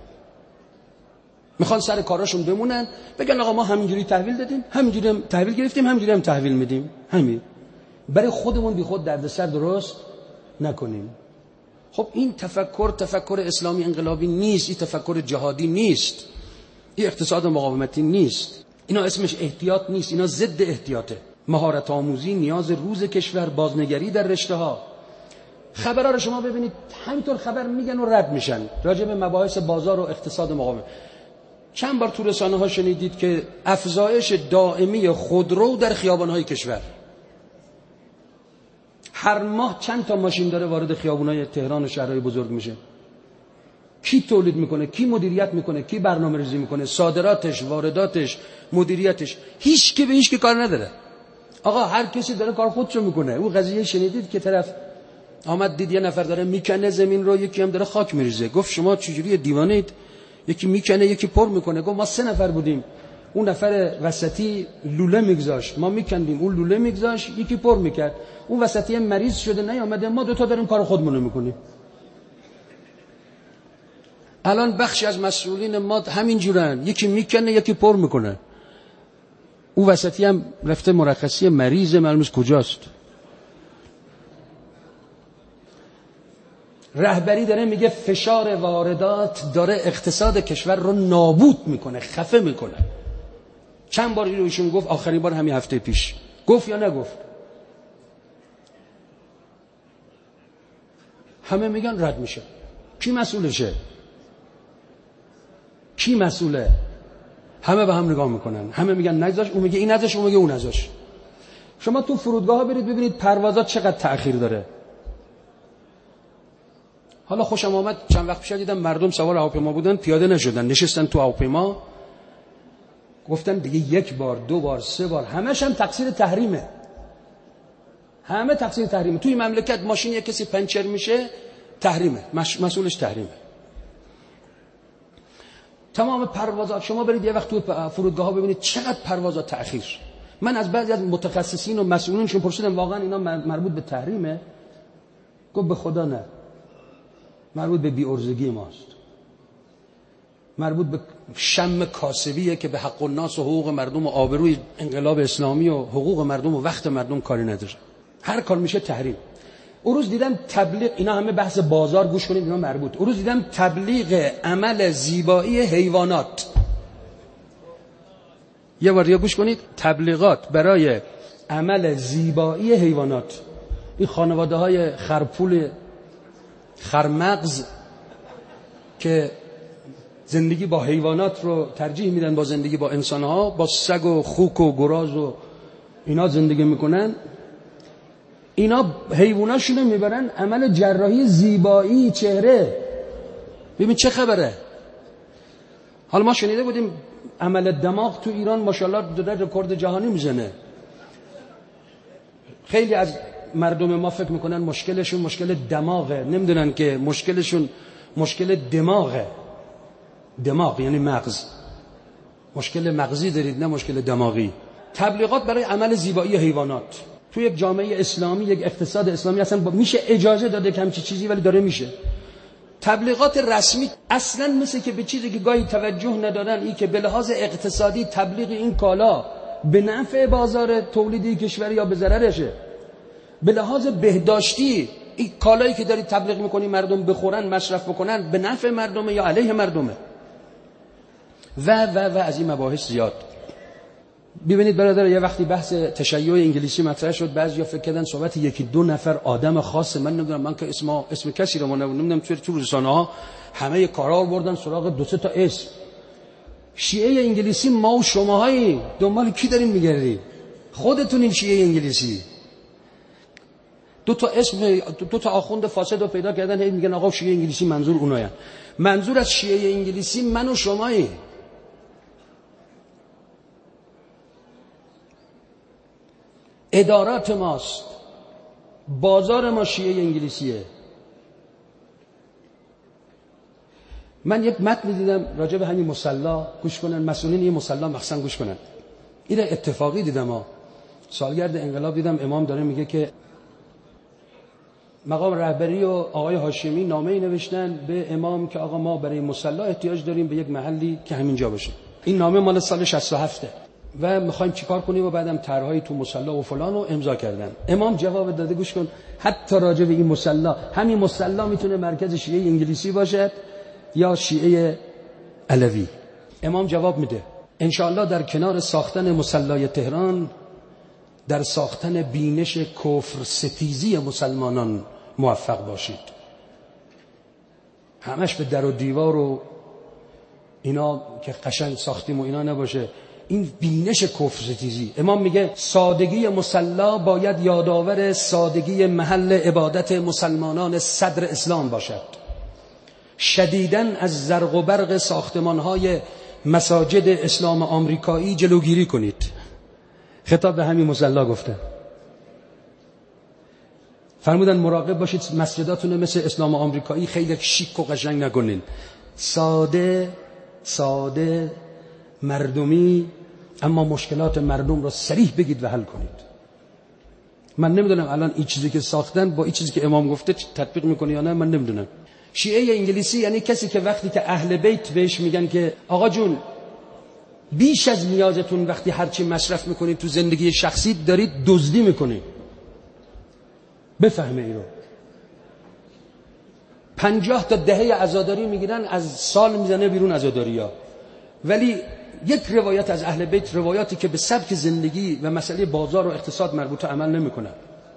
میخوان سر کاراشون بمونن، بگن آقا ما همینجوری تحویل دادیم، همینجوری هم تحویل گرفتیم، همینجوری هم تحویل میدیم، همین برای خودمون بی خود دردسر درست نکنیم. خب این تفکر اسلامی انقلابی نیست، این تفکر جهادی نیست، این اقتصاد مقاومتی نیست، اینا اسمش احتیاط نیست، اینا ضد احتیاطه. مهارت آموزی نیاز روز کشور، بازنگری در رشته ها. خبرها رو شما ببینید همینطور خبر میگن و رد میشن راجع به مباحث بازار و اقتصاد مقاومت. چند بار تو رسانه ها شنیدید که افزایش دائمی خودرو در خیابان های کشور، هر ماه چند تا ماشین داره وارد خیابان های تهران و شهرهای بزرگ میشه. کی تولید میکنه، کی مدیریت میکنه، کی برنامه ریزی میکنه، صادراتش، وارداتش، مدیریتش، هیچ کی به هیچ کی کار نداره. آقا هر کسی داره کار خودشو میکنه. اون قضیه شنیدید که طرف آمد دید یه نفر داره میکنه زمین رو، یکی هم داره خاک میریزه، گفت شما چجوری دیوانید؟ یکی میکنه یکی پر میکنه. گفت ما 3 نفر بودیم، اون نفر وسطی لوله میگذاشت، ما میکندیم، اون لوله میگذاشت، یکی پر میکرد، اون وسطی مریض شده نیامده، ما 2 تا داریم کار خودمون رو میکنیم. الان بخشی از مسئولین ما همین جورن، یکی میکنه یکی پر میکنه. او وسطی هم رفته مرخصی مریض، معلوم نیست کجاست. رهبری داره میگه فشار واردات داره اقتصاد کشور رو نابود میکنه، خفه میکنه. چند بار اینو ایشون گفت، آخرین بار همین هفته پیش. گفت یا نگفت؟ همه میگن رد میشه. کی مسئولشه؟ کی مسئوله؟ همه به هم نگاه میکنن، همه میگن نگذاش، اون میگه این نذاش، اون میگه اون نذاش. شما تو فرودگاه ها برید ببینید پروازات چقدر تأخیر داره. حالا خوشم آمد چند وقت پیش دیدم مردم سوار هواپیما بودن، پیاده نشدن، نشستن تو هواپیما، گفتن دیگه یک بار، دو بار، سه بار، همش هم تقصیر تحریمه. همه تقصیر تحریمه. توی مملکت ماشین یک کسی پنچر میشه، تحریمه، مسئولش تحریمه. تمام پروازات، شما برید یه وقت تو فرودگاه ها ببینید چقدر پروازات تأخیر. من از بعضی از متخصصین و مسئولینشون پرسیدم واقعا اینا مربوط به تحریمه؟ گفت به خدا نه، مربوط به بی‌عرضگی ماست، مربوط به شم کاسبیه که به حق الناس و حقوق مردم و آبروی انقلاب اسلامی و حقوق مردم و وقت مردم کاری نداره. هر کار میشه تحریم. اون روز دیدم تبلیغ، اینا همه بحث بازار، گوش کنید اینا مربوط. اون روز دیدم تبلیغ عمل زیبایی حیوانات. یه بار گوش کنید، تبلیغات برای عمل زیبایی حیوانات. این خانواده های خرپول خرمغز که زندگی با حیوانات رو ترجیح میدن با زندگی با انسان‌ها، با سگ و خوک و گراز و اینا زندگی میکنن، اینا حیواناشونو میبرن عمل جراحی زیبایی چهره. ببین چه خبره. حالا ما شنیده بودیم عمل دماغ تو ایران ماشاءالله داره رکورد جهانی میزنه. خیلی از مردم ما فکر میکنن مشکلشون مشکل دماغه، نمیدونن که مشکلشون مشکل دماغه. دماغ یعنی مغز. مشکل مغزی دارید، نه مشکل دماغی. تبلیغات برای عمل زیبایی حیوانات توی یک جامعه اسلامی، یک اقتصاد اسلامی اصلا میشه اجازه داده که همچی چیزی، ولی داره میشه. تبلیغات رسمی اصلا مثل که به چیزی که گاهی توجه ندارن، این که به لحاظ اقتصادی تبلیغ این کالا به نفع بازار تولیدی کشوری یا به ضررشه. به لحاظ بهداشتی این کالایی که دارید تبلیغ میکنی مردم بخورن، مصرف بکنن، به نفع مردمه یا علیه مردمه؟ و از این مباحث زیاد. ببینید برادر، یه وقتی بحث تشیع انگلیسی مطرح شد، بعضیا فکر کردن صحبت یکی دو نفر آدم خاصه. من نمیدونم، من که اسم کسی رو نمیدونم، تو رسانه‌ها همه کارا رو بردن سراغ دو سه تا اسم. شیعه انگلیسی ما و شماهایی، دنبال کی دارین میگردید؟ خودتونین شیعه انگلیسی. دو تا آخوند فاسد رو پیدا کردن، هی میگن آقا شیعه انگلیسی منظور اونایان. منظور از شیعه انگلیسی من و شمایی. ادارات ماست، بازار ما شیعه انگلیسیه. من یک متن دیدم راجع به همین مصلا، گوش کنن مسئولین این مصلا مخصوصا گوش کنن. این اتفاقی دیدم سالگرد انقلاب دیدم امام داره میگه که مقام رهبری و آقای هاشمی نامه‌ای نوشتن به امام که آقا ما برای مصلا احتیاج داریم به یک محلی که همینجا باشه. این نامه مال سال 67 و میخوایم چیکار کنیم و بعدم طرحهای تو مصلا و فلان رو امضا کردن. امام جواب داده، گوش کن، حتی راجع به این مصلا، همین مصلا میتونه مرکز شیعه انگلیسی باشد یا شیعه علوی. امام جواب میده ان شاء الله در کنار ساختن مصلای تهران، در ساختن بینش کفر ستیزی مسلمانان موفق باشید. همش به در و دیوار و اینا که قشنگ ساختیم و اینا نباشه، این بینش کفر ستیزی. امام میگه سادگی مصلا باید یادآور سادگی محل عبادت مسلمانان صدر اسلام باشد. شدیداً از زرق و برق ساختمان‌های مساجد اسلام آمریکایی جلوگیری کنید. خطاب به همین مصلا گفته. فرمودن مراقب باشید مسجداتون مثل اسلام آمریکایی خیلی شیک و قشنگ نکنین. ساده مردمی، اما مشکلات مردم رو صریح بگید و حل کنید. من نمیدونم الان این چیزی که ساختن با این چیزی که امام گفته تطبیق میکنه یا نه، من نمیدونم. شیعه انگلیسی یعنی کسی که وقتی که اهل بیت بهش میگن که آقا جون بیش از نیازتون وقتی هرچی مصرف میکنید تو زندگی شخصی دارید دزدی میکنید. بفهمه اینو. 50 تا دهه عزاداری میگیرن، از سال میزنه بیرون عزاداریا. ولی یک روایت از اهل بیت، روایاتی که به سبک زندگی و مسئله بازار و اقتصاد مربوطه عمل نمیکنن.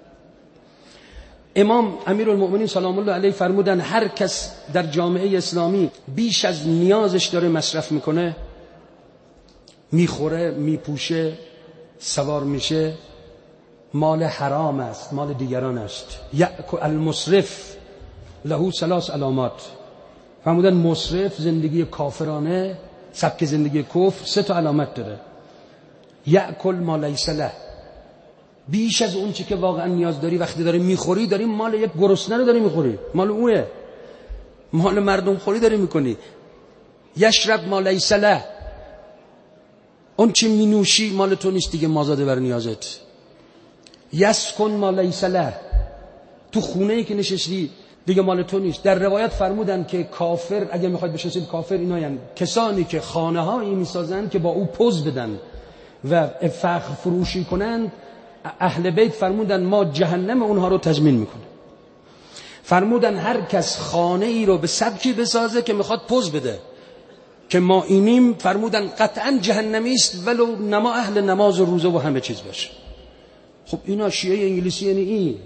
امام امیرالمؤمنین سلام الله علیه فرمودن هر کس در جامعه اسلامی بیش از نیازش داره مصرف میکنه، میخوره، میپوشه، سوار میشه، مال حرام است، مال دیگران است. یأکل المسرف له 3 علامات. فرمودن مسرف، زندگی کافرانه، سبک زندگی کفر، 3 علامت داره. یأکل ما لیس له، بیش از اون چی که واقعا نیاز داری وقتی داری میخوری، داری مال یک گرسنه رو داری میخوری، مال اونه، مال مردم خوری داری میکنی. یشرب ما لیس له، اون چی مینوشی مال تو نیست دیگه، مازاده بر نیازت. یسکن ما لیس له، تو خونه‌ای که نشستی دیگه مال تو نیست. در روایت فرمودن که کافر، اگر میخواید بشناسید کافر اینا یعنی کسانی که خانه‌هایی میسازن که با او پوز بدن و فخر فروشی کنند. اهل بیت فرمودن ما جهنم اونها رو تضمین میکنه. فرمودن هر کس خانه ای رو به سبکی بسازه که میخواد پوز بده که ما اینیم، فرمودن قطعا جهنمی است ولو نما اهل نماز و روزه و همه چیز باشه. خب اینا شیعه انگلیسی یعنی این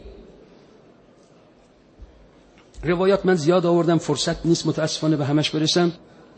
روایات. من زیاد آوردم، فرصت نیست متاسفانه به همش برسم.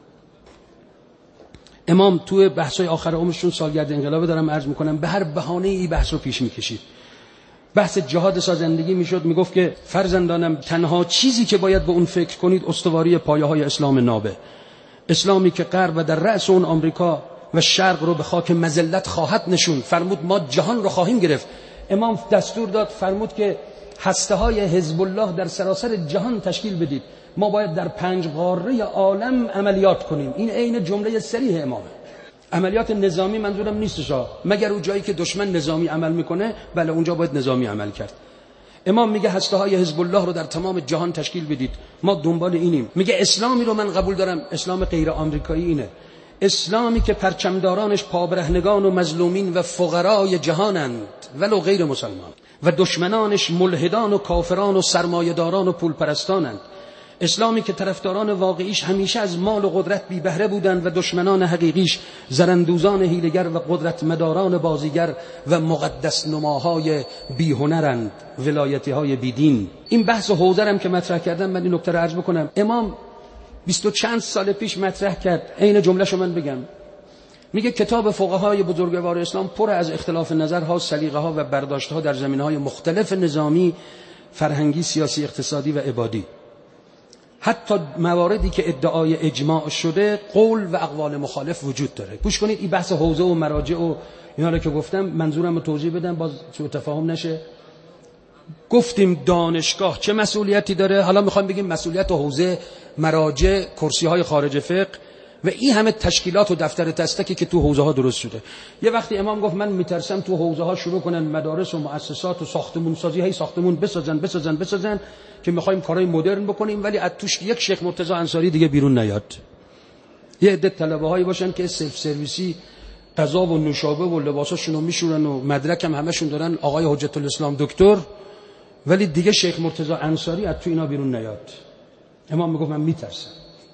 امام توی بحث‌های آخر عمرشون، سالگرد انقلاب دارم عرض میکنم، به هر بهانه‌ای این بحث رو پیش میکشید. بحث جهاد سازندگی میشد، میگفت که فرزندانم تنها چیزی که باید به اون فکر کنید استواری پایه‌های اسلام نابه، اسلامی که غرب و در رأس اون آمریکا و شرق رو به خاک مذلت خواهد نشون. فرمود ما جهان رو خواهیم گرفت. امام دستور داد، فرمود که هسته‌های حزب الله در سراسر جهان تشکیل بدید، ما باید در 5 قاره عالم عملیات کنیم. این عین جمله صریح امامه. عملیات نظامی منظورم نیستش، مگر اون جایی که دشمن نظامی عمل میکنه، بله اونجا باید نظامی عمل کرد. امام میگه هسته‌های حزب الله رو در تمام جهان تشکیل بدید، ما دنبال اینیم. میگه اسلامی رو من قبول دارم، اسلام غیر آمریکایی اینه، اسلامی که پرچمدارانش پابرهنگان و مظلومین و فقرای جهانند ولو غیر مسلمان، و دشمنانش ملحدان و کافران و سرمایه‌داران و پولپرستانند. اسلامی که طرفداران واقعیش همیشه از مال و قدرت بی بهره بودند و دشمنان حقیقیش زرندوزان حیله‌گر و قدرت مداران بازیگر و مقدس نماهای بی هنرند، ولایتی های بی دین. این بحث حوزرم که مطرح کردم، من این نکته رو عرض بکنم. امام 20 و چند سال پیش مطرح کرد، عین جمله‌شو من بگم. میگه کتاب فقهای بزرگوار اسلام پر از اختلاف نظرها، سلیقه‌ها و برداشت‌ها در زمینه‌های مختلف نظامی، فرهنگی، سیاسی، اقتصادی و عبادی. حتی مواردی که ادعای اجماع شده قول و اقوال مخالف وجود داره. گوش کنید، این بحث حوزه و مراجع و اینا رو که گفتم منظورم رو توضیح بدم باز سوء تفاهم نشه. گفتیم دانشگاه چه مسئولیتی داره، حالا میخوام بگیم مسئولیت حوزه، مراجع، کرسی‌های خارج فقه و این همه تشکیلات و دفتر تستکی که تو حوزه ها درست شده. یه وقتی امام گفت من میترسم تو حوزه ها شروع کنن مدارس و مؤسسات و ساختمون سازی، هی ساختمون بسازن که میخوایم کارهای مدرن بکنیم، ولی از توش یک شیخ مرتضی انصاری دیگه بیرون نیاد. یه عده طلبه‌هایی باشن که سلف سرویسی غذا و نوشابه و لباساشون رو میشورن و مدرک هم همشون دارن، آقای حجت الاسلام دکتر، ولی دیگه شیخ مرتضی انصاری از تو اینا بیرون نیاد. امام میگفت من میترسم.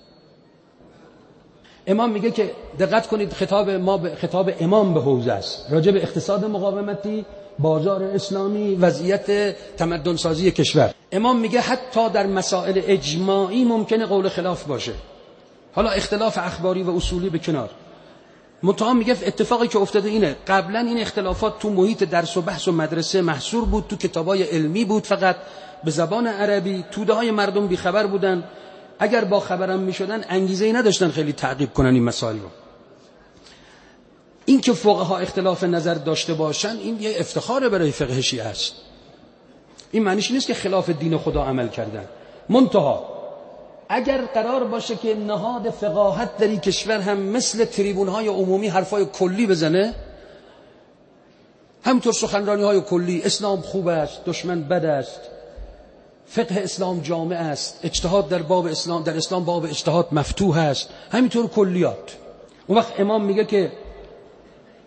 امام میگه که دقت کنید، خطاب ما به خطاب امام به حوزه است، راجع به اقتصاد مقاومتی، بازار اسلامی، وضعیت تمدن سازی کشور. امام میگه حتی در مسائل اجماعی ممکنه قول خلاف باشه، حالا اختلاف اخباری و اصولی به کنار. منتها میگه اتفاقی که افتاده اینه، قبلا این اختلافات تو محیط درس و بحث و مدرسه محصور بود، تو کتابای علمی بود، فقط به زبان عربی، توده های مردم بیخبر بودن، اگر با خبرم میشدن انگیزه‌ای نداشتن خیلی تعقیب کنن این مسائل رو. این که فقها اختلاف نظر داشته باشن این یه افتخار برای فقه شیعه است. این معنیش نیست که خلاف دین خدا عمل کردن. منتها اگر قرار باشه که نهاد فقاهت در این کشور هم مثل تریبون‌های عمومی حرفای کلی بزنه، همطور سخنرانی‌های کلی، اسلام خوب است، دشمن بد است، فقه اسلام جامع است، اجتهاد در باب اسلام، در اسلام باب اجتهاد مفتوح است، همینطور کلیات. اون وقت امام میگه که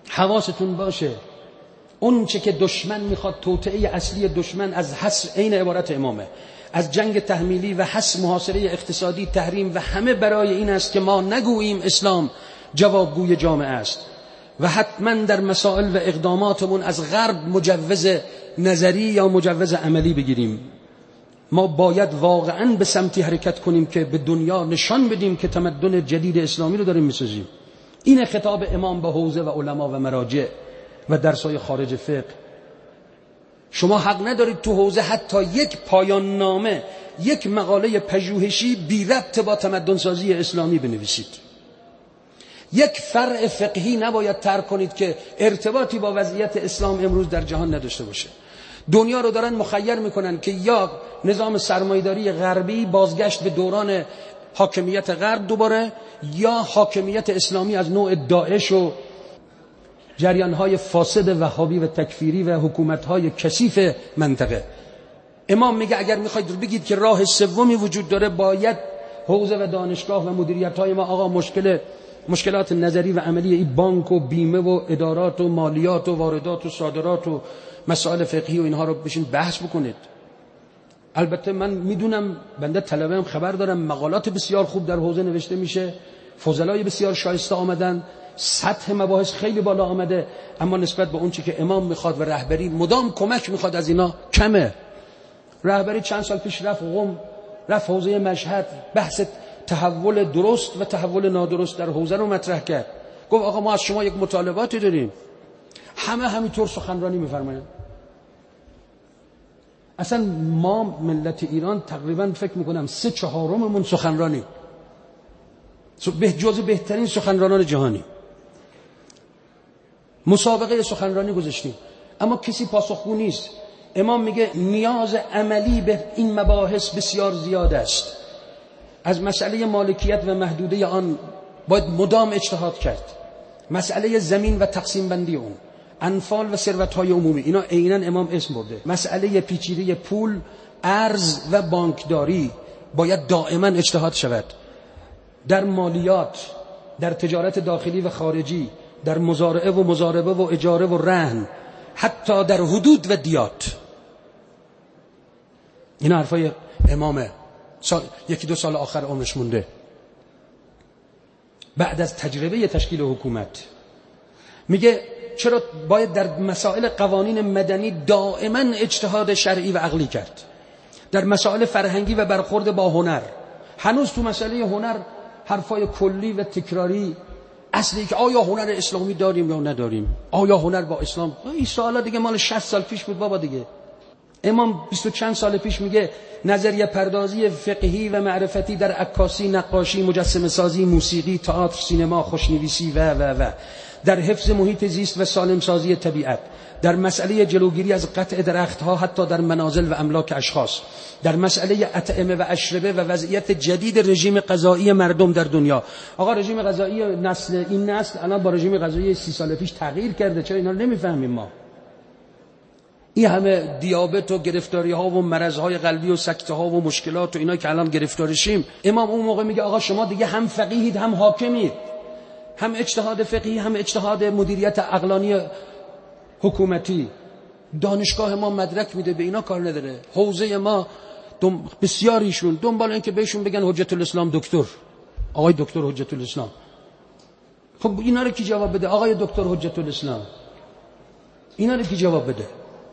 حواستون باشه اون چه که دشمن میخواد، توطئه اصلی دشمن از حصر، عین عبارت امامه، از جنگ تحمیلی و حصر، محاصره اقتصادی، تحریم و همه برای این است که ما نگوییم اسلام جوابگوی جامعه است و حتما در مسائل و اقداماتمون از غرب مجوز نظری یا مجوز عملی بگیریم. ما باید واقعا به سمتی حرکت کنیم که به دنیا نشان بدیم که تمدن جدید اسلامی رو داریم میسازیم. این خطاب امام به حوزه و علما و مراجع و درسای خارج فقه. شما حق ندارید تو حوزه حتی یک پایان نامه، یک مقاله پژوهشی بی ربط با تمدن سازی اسلامی بنویسید. یک فرع فقهی نباید ترک کنید که ارتباطی با وضعیت اسلام امروز در جهان نداشته باشه. دنیا رو دارن مخیر میکنن که یا نظام سرمایه‌داری غربی بازگشت به دوران حاکمیت غرب دوباره، یا حاکمیت اسلامی از نوع داعش و جریان‌های فاسد وهابی و تکفیری و حکومت‌های کثیف منطقه. امام میگه اگر میخواید بگید که راه سومی وجود داره، باید حوزه و دانشگاه و مدیریت‌های ما آقا مشکلات نظری و عملی این بانک و بیمه و ادارات و مالیات و واردات و صادرات و مسائل فقهی و اینها رو بشین بحث بکنید. البته من میدونم، بنده طلبه‌ام خبر دارم، مقالات بسیار خوب در حوزه نوشته میشه، فضلای بسیار شایسته آمدن، سطح مباحث خیلی بالا آمده، اما نسبت به اون چی که امام میخواد و رهبری مدام کمک میخواد از اینا کمه. رهبری چند سال پیش رفت قم، رفت حوزه مشهد، بحث تحول درست و تحول نادرست در حوزه رو مطرح کرد. گفت آقا ما از شما یک مطالباتی داریم. همه همینطور سخنرانی میفرمایند. اصلا ما ملت ایران تقریبا فکر میکنم 3/4 سخنرانی، به جز بهترین سخنرانان جهانی، مسابقه سخنرانی گذاشتیم، اما کسی پاسخگو نیست. امام میگه نیاز عملی به این مباحث بسیار زیاد است. از مسئله مالکیت و محدوده آن باید مدام اجتهاد کرد. مسئله زمین و تقسیم بندی اون، انفال و ثروت‌های عمومی، اینا عیناً امام اسم برده. مسئله پیچیده پول، ارز و بانکداری باید دائما اجتهاد شود. در مالیات، در تجارت داخلی و خارجی، در مزارعه و مضاربه و اجاره و رهن، حتی در حدود و دیات. این حرفای امامه. 1-2 سال آخر عمرش مونده، بعد از تجربه تشکیل حکومت. میگه چرا باید در مسائل قوانین مدنی دائما اجتهاد شرعی و عقلی کرد، در مسائل فرهنگی و برخورد با هنر. هنوز تو مسئله هنر حرفای کلی و تکراری، اصلی که آیا هنر اسلامی داریم یا نداریم، آیا هنر با اسلام، این سوالا دیگه مال 60 سال پیش بود بابا دیگه. امام 20 و چند سال پیش میگه نظریه پردازی فقهی و معرفتی در عکاسی، نقاشی، مجسمه سازی، موسیقی، تئاتر، سینما، خوشنویسی و در حفظ محیط زیست و سالم سازی طبیعت، در مسئله جلوگیری از قطع درختها حتی در منازل و املاک اشخاص، در مسئله اطعمه و اشربه و وضعیت جدید رژیم غذایی مردم در دنیا. آقا رژیم غذایی این نسل الان با رژیم غذایی 30 سال پیش تغییر کرده، چرا اینا رو نمیفهمیم ما؟ این همه دیابت و گرفتاری ها و مرض های قلبی و سکته ها و مشکلات و اینا که الان گرفتارشیم. امام اون موقع میگه آقا شما دیگه هم فقیهید هم حاکمید، هم اجتهاد فقهی هم اجتهاد مدیریت عقلانی حکومتی. دانشگاه ما مدرک میده، به اینا کار نداره. حوزه ما بسیاریشون دنبال این که بهشون بگن حجت الاسلام دکتر، آقای دکتر حجت الاسلام. خب اینا رو کی جواب بده؟ آقای دکتر حجت الاسلام اینا رو کی جواب بده؟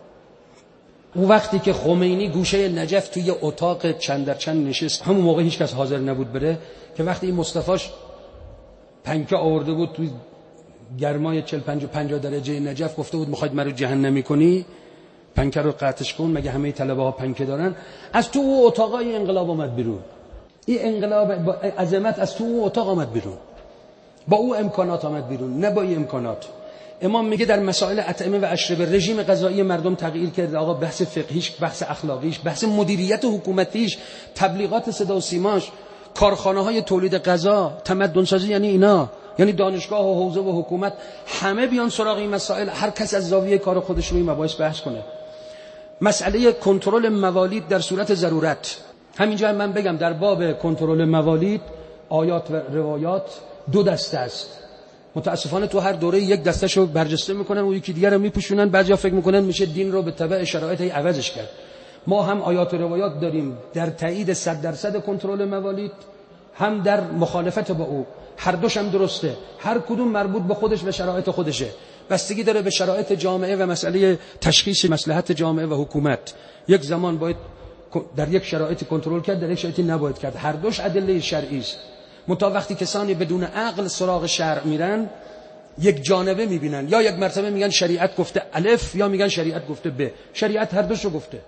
اون وقتی که خمینی گوشه نجف توی اتاق چند در چند نشست، همون موقع هیچ کس حاضر نبود بره، که وقتی این مصطفاش پنکه آورده بود توی گرمای 40-50 درجه نجف، گفته بود میخواید منو جهنمی کنی، پنکه رو قطعش کن، مگه همه طلبه ها پنکه دارن؟ از تو اون اتاقای انقلاب آمد بیرون. این انقلاب با عظمت از تو اون اتاق آمد بیرون، با اون امکانات آمد بیرون، نه با این امکانات. امام میگه در مسائل اطعمه و اشربه رژیم غذایی مردم تغییر کرده. آقا بحث فقهیش، بحث اخلاقیش، بحث مدیریت حکومتیش، تبلیغات صدا و سیماش، کارخانه‌های تولید غذا، تمدن سازی، یعنی اینا، یعنی دانشگاه و حوزه و حکومت، همه بیان سراغ این مسائل، هر کس از زاویه کار خودش روی مباحث بحث کنه. مسئله کنترل موالید در صورت ضرورت. همینجا من بگم در باب کنترل موالید آیات و روایات 2 دسته است. متاسفانه تو هر دوره یک دسته‌شو برجسته میکنن و یکی دیگر رو میپوشونن. بعضیا فکر میکنن میشه دین رو به تبع شرایط عوضش کرد. ما هم آیات و روایات داریم در تایید 100% کنترل موالید، هم در مخالفت با او. هر دوش هم درسته، هر کدوم مربوط به خودش و شرایط خودشه. بستگی داره به شرایط جامعه و مسئله تشخیص مصلحت جامعه و حکومت. یک زمان باید در یک شرایطی کنترل کرد، در یک شرایطی نباید کرد. هر دوش ادله شرعی است. منتها وقتی کسانی بدون عقل سراغ شرع میرن، یک جانبه میبینن، یا یک مرتبه میگن شریعت گفته الف، یا میگن شریعت گفته ب. شریعت هر دوشو گفته.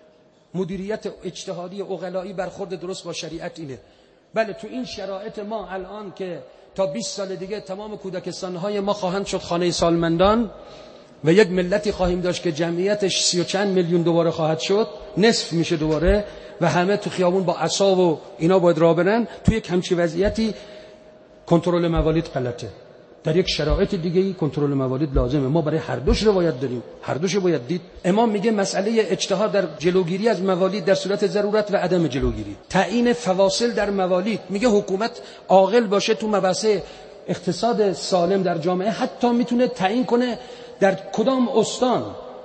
مدیریت اجتهادی عقلایی برخورد درست با شریعت اینه. بله تو این شرایط ما الان که تا 20 سال دیگه تمام کودکستان‌های ما خواهند شد خانه سالمندان و یک ملتی خواهیم داشت که جمعیتش 30 و چند میلیون دوباره خواهد شد، نصف میشه دوباره و همه تو خیابون با عصا و اینا باید راه برن. توی یک همچین وضعیتی کنترل موالید غلطه. در یک شرایط دیگه‌ای کنترل موالید لازمه. ما برای هر دوش روایت داریم، هر دوش باید دید. امام میگه مسئله اجتهاد در جلوگیری از موالید در صورت ضرورت و عدم جلوگیری. تعیین فواصل در موالید، میگه حکومت عاقل باشه تو مبحث اقتصاد سالم در جامعه حتی میتونه تعیین کنه در کدام استان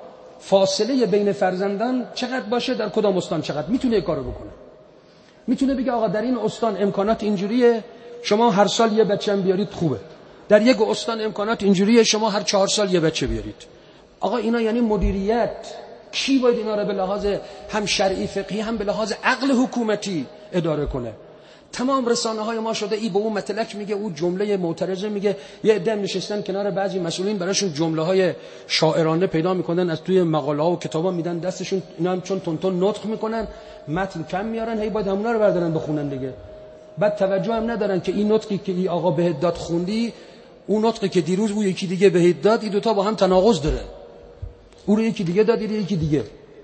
فاصله بین فرزندان چقدر باشه، در کدام استان چقدر، میتونه کارو بکنه. میتونه بگه آقا در این استان امکانات اینجوریه، شما هر سال یه بچه هم بیارید خوبه. در یک استان امکانات اینجوریه، شما هر 4 سال یه بچه بیارید. آقا اینا یعنی مدیریت. کی باید اینا رو به لحاظ هم شرعی فقهی هم به لحاظ عقل حکومتی اداره کنه؟ تمام رسانه‌های ما شده ای به اون متلک میگه، اون جمله معترضه میگه. یه عده نشستن کنار بعضی مسئولین براشون جمله‌های شاعرانه پیدا میکنن، از توی مقاله‌ها و کتابا میدن دستشون، اینا هم چون تونتون نطق میکنن متن کم میارن، هی باید همونا رو بردارن بخونن دیگه. بعد توجه هم ندارن که این نطقی که این آقا بهت داد خوندی، اون نطقی که دیروز اون یکی دیگه بهت داد، این دوتا با هم تناقض داره. اون رو یکی دیگه داد، این یکی دیگه.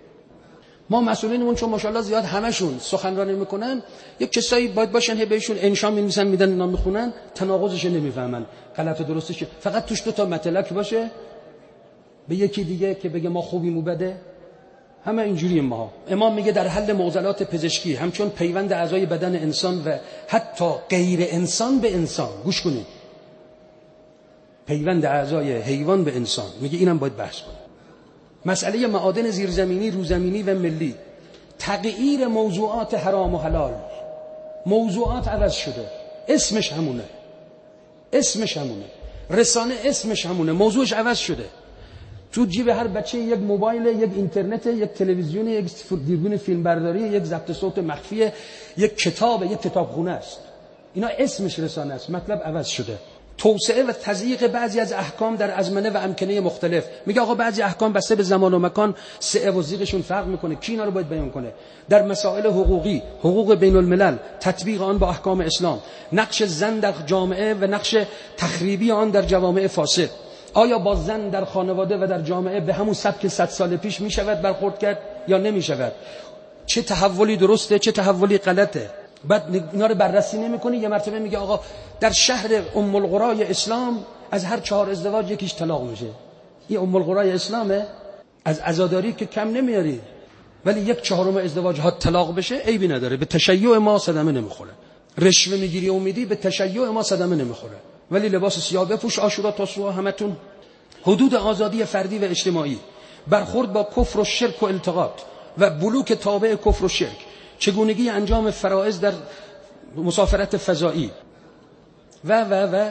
ما مسئولینمون چون ماشاءالله زیاد همشون سخنرانی میکنن، یک کسایی باید باشن هی بهشون انشا می‌نویسن میدن اینا میخونن، تناقضش نمیفهمن، غلط و درستش فقط توش دو تا متلک باشه به یکی دیگه که بگه ما خوبیم و بده. همه اینجوری ما. امام میگه در حل معضلات پزشکی همچون پیوند اعضای بدن انسان و حتی غیر انسان به انسان، گوش کنید، پیوند اعضای حیوان به انسان، میگه اینم باید بحث کنیم. مسئله معادن زیرزمینی، روزمینی و ملی، تغییر موضوعات حرام و حلال. موضوعات عوض شده، اسمش همونه، اسمش همونه، رسانه اسمش همونه، موضوعش عوض شده. تو جیب هر بچه یک موبایل، یک اینترنت، یک تلویزیون، یک دوربین فیلمبرداری، یک ضبط صوت مخفی، یک کتاب، یک کتابخونه است. اینا اسمش رسانه است، مطلب عوض شده. توسعه و تضییق بعضی از احکام در ازمنه و امکنه مختلف. میگه آقا بعضی احکام بسته به زمان و مکان سعه و ضیقشون فرق میکنه، کی اینا رو باید بیان کنه؟ در مسائل حقوقی، حقوق بین الملل، تطبیق آن با احکام اسلام، نقش زن در جامعه و نقش تخریبی آن در جوامع فاسد. آیا با زن در خانواده و در جامعه به همون سبک 100 سال پیش میشود برخورد کرد یا نمیشود؟ چه تحولی درسته، چه تحولی غلطه؟ بعد اینا رو بررسی نمی‌کنی. یه مرتبه میگه آقا در شهر ام القرای اسلام از هر 4 ازدواج یکیش طلاق میشه. این ام القرای اسلامه، از عزاداری که کم نمیاری، ولی 1/4 ازدواج ها طلاق بشه عیبی نداره، به تشیع ما صدمه نمیخوره. رشوه میگیری امیدی، به تشیع ما صدمه نمیخوره، ولی لباس سیاه بپوش، عاشورا تاسوعا همتون. حدود آزادی فردی و اجتماعی، برخورد با کفر و شرک و التقاط و بلوک تابع کفر و شرک، چگونگی انجام فرائض در مسافرت فضایی و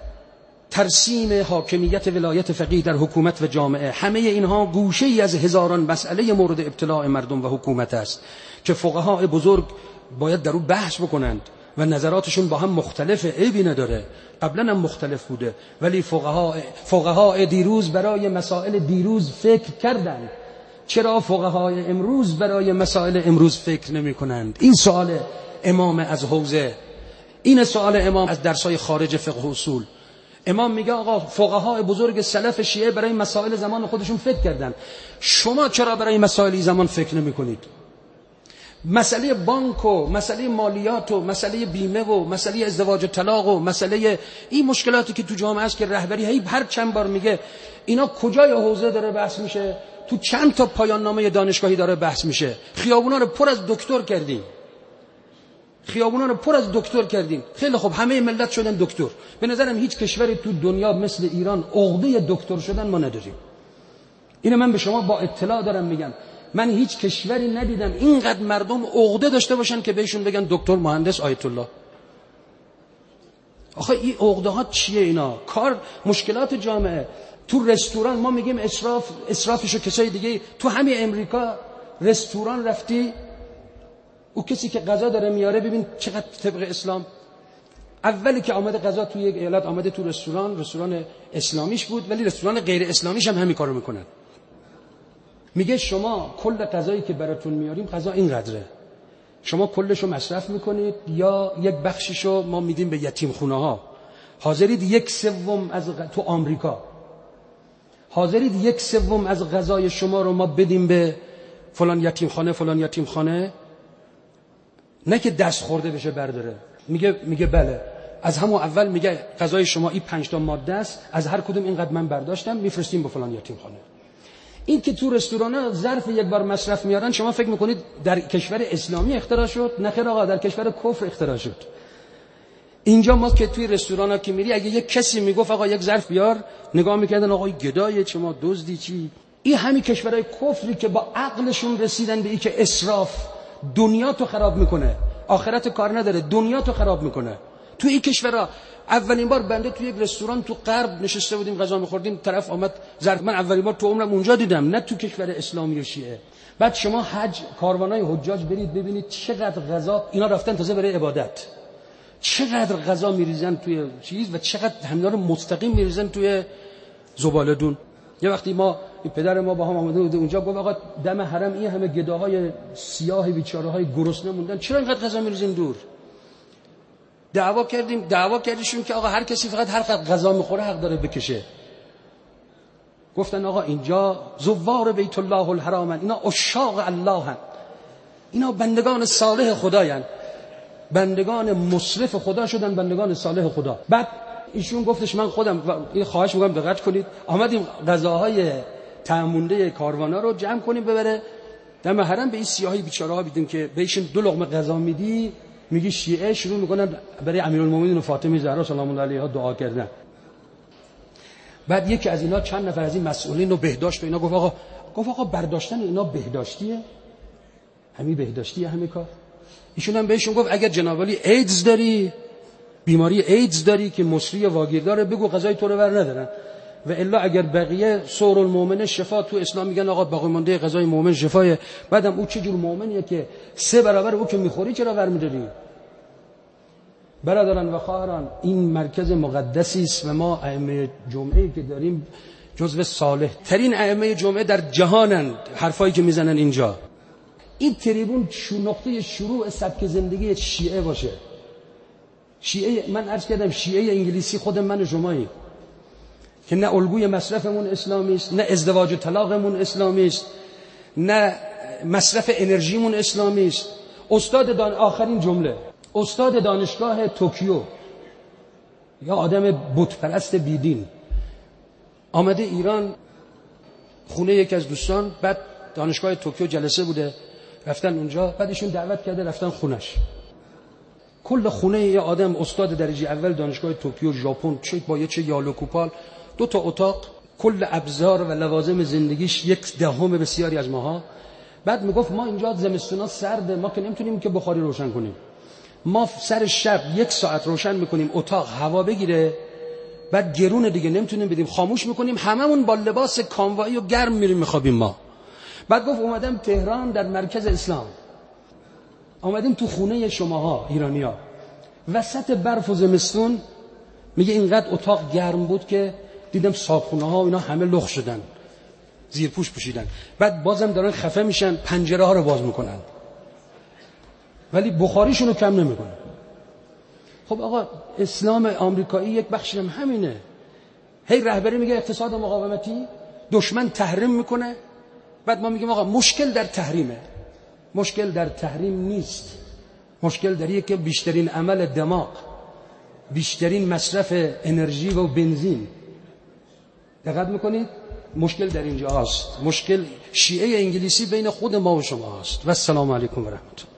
ترسیم حاکمیت ولایت فقیه در حکومت و جامعه. همه اینها گوشه‌ای از هزاران مسئله مورد ابتلاع مردم و حکومت است که فقهای بزرگ باید در اون بحث بکنند و نظراتشون با هم مختلفه، عیبی نداره، قبلا هم مختلف بوده، ولی فقهای دیروز برای مسائل دیروز فکر کردند. چرا فقهای امروز برای مسائل امروز فکر نمی کنند؟ این سوال امام از حوزه، این سوال امام از درسای خارج فقه و اصول. امام میگه آقا فقهای بزرگ سلف شیعه برای مسائل زمان خودشون فکر کردن، شما چرا برای مسائل زمان فکر نمی کنید؟ مسئله بانک و مسئله مالیات و مسئله بیمه و مسئله ازدواج و طلاق و مسئله این مشکلاتی که تو جامعه است که رهبری هر چند بار میگه اینا کجای حوزه داره بحث میشه؟ تو چند تا پایان نامه دانشگاهی داره بحث میشه. خیابونا رو پر از دکتر کردیم، خیابونا رو پر از دکتر کردیم. خیلی خوب، همه ملت شدن دکتر. به نظرم هیچ کشوری تو دنیا مثل ایران عقده دکتر شدن ما نداریم. اینو من به شما با اطلاع دارم میگم. من هیچ کشوری ندیدم اینقدر مردم عقده داشته باشن که بهشون بگن دکتر، مهندس، آیت الله. آخه این عقده ها چیه اینا؟ کار مشکلات جامعه. تو رستوران ما میگیم اسرافشو کسای دیگه. تو همین امریکا رستوران رفتی، او کسی که غذا داره میاره ببین چقدر طبق اسلام. اولی که آمده غذا توی یک ایالت آمده تو رستوران اسلامیش بود، ولی رستوران غیر اسلامیش هم همین کارو میکنن. میگه شما کل غذایی که براتون میاریم غذا اینقدره، شما کلشو مصرف میکنید یا یک بخشیشو ما میدیم به یتیم خونه ها. حاضرید 1/3 از تو آمریکا حاضرید 1/3 از غذای شما رو ما بدیم به فلان یتیم خانه؟ نه که دست خورده بشه برداره. میگه بله. از همون اول میگه غذای شما این 5 تا ماده است، از هر کدوم اینقدر من برداشتم میفرستیم به فلان یتیم خانه. این که تو رستورانا ظرف یک بار مصرف میارن، شما فکر میکنید در کشور اسلامی اختراع شد؟ نه خیر آقا، در کشور کفر اختراع شد. اینجا ما که توی رستورانا که میری، اگه یک کسی میگفت آقا یک ظرف بیار، نگاه میکردن آقا گدایه، شما دزدی چی؟ این همین کشورهای کفری که با عقلشون رسیدن به این که اسراف دنیا تو خراب میکنه، آخرت کار نداره، دنیا تو خراب میکنه. تو این کشورها اولین بار بنده توی یک رستوران تو غرب نشسته بودیم غذا می‌خوردیم، طرف آمد ظرف، من اولین بار تو عمرم اونجا دیدم، نه تو کشور اسلامی و شیعه. بعد شما حج، کاروانای حجاج برید ببینید چقدر غذا اینا رفتن تازه برای عبادت، چقدر غذا میریزن توی چیز و چقدر همینا رو مستقیم میریزن توی زباله‌دون. یه وقتی ما پدر ما با هم آمده بود اونجا، گفت آقا دم حرم این همه گداهای سیاه بیچاره‌های گرسنه موندن، چرا اینقدر غذا میریزین دور؟ دعوا کردیشون که آقا هر کسی فقط هر قدر غذا میخوره حق داره بکشه. گفتن آقا اینجا زوار بیت الله الحرام، اینا عشاق الله هن، اینا بندگان صالح خدایان، بندگان مصرف خدا شدن، بندگان صالح خدا. بعد ایشون گفتش من خودم، این خواهش میگم دقت کنید، آمدیم غذاهای تامونده کاروانا رو جمع کنیم ببره دم حرم، به این سیاهی بیچاره ها بیدیم که بهشون 2 لقمه غذا میدی، میگی شیعه شروع میکنن برای امیرالمومنین و فاطمه زهرا سلام الله علیها دعا کردن. بعد یکی از اینا چند نفر از این مسئولین رو بهداشت و اینا گفت آقا برداشتن اینا بهداشتیه؟ همین بهداشتیه همین کار؟ ایشون هم بهشون گفت اگر جناب علی ایدز داری، بیماری ایدز داری که مصری واگیر داره، بگو غذای تو رو ور ندارن، و الا اگر بقیه سور المؤمن شفا، تو اسلام میگن آقا باقی مانده غذای مؤمن شفاه. بعدم او چه جور مؤمنیه که 3 برابر او که میخوری چرا ور میداری؟ برادران و خواهران، این مرکز مقدسی است و ما ائمه جمعه‌ای که داریم جزو صالح ترین ائمه جمعه در جهانند. حرفایی که میزنن اینجا، این تریبون نقطه شروع سبک زندگی شیعه باشه. شیعه، من عرض کردم شیعه انگلیسی خود من و شمایی که نه الگوی مصرفمون اسلامی است، نه ازدواج و طلاقمون اسلامی است، نه مصرف انرژیمون اسلامی است. آخرین جمله، استاد دانشگاه توکیو یا آدم بت پرست بیدین آمده ایران، خونه یک از دوستان، بعد دانشگاه توکیو جلسه بوده، رفتن اونجا، بعد ایشون دعوت کرده رفتن خونش. کل خونه یه آدم استاد درجه اول دانشگاه توکیو ژاپن، چه با چه یالو کوپال، 2 تا اتاق، کل ابزار و لوازم زندگیش 1/10 بسیاری از ماها. بعد میگفت ما اینجا زمستونا سرده، ما که نمیتونیم که بخاری روشن کنیم، ما سر شب 1 ساعت روشن میکنیم اتاق هوا بگیره، بعد گرون دیگه نمیتونیم بدیم، خاموش میکنیم، هممون با لباس کاموایی و گرم میریم میخوابیم ما. بعد گفت اومدم تهران در مرکز اسلام، اومدیم تو خونه شماها ایرانی‌ها وسط برف و زمستون، میگه اینقدر اتاق گرم بود که دیدم صابخونه‌ها و اینا همه لخت شدن، زیرپوش پوشیدن، بعد بازم دارن خفه میشن، پنجره ها رو باز میکنن ولی بخاریشون رو کم نمیکنن. خب آقا اسلام آمریکایی یک بخشی هم همینه. هی رهبری میگه اقتصاد مقاومتی، دشمن تحریم میکنه، بعد ما میگیم آقا مشکل در تحریمه. مشکل در تحریم نیست، مشکل در اینه که بیشترین عمل دماغ، بیشترین مصرف انرژی و بنزین. دقت میکنید؟ مشکل در اینجا هست. مشکل شیعه انگلیسی بین خود ما و شما هست. و السلام علیکم و رحمت الله.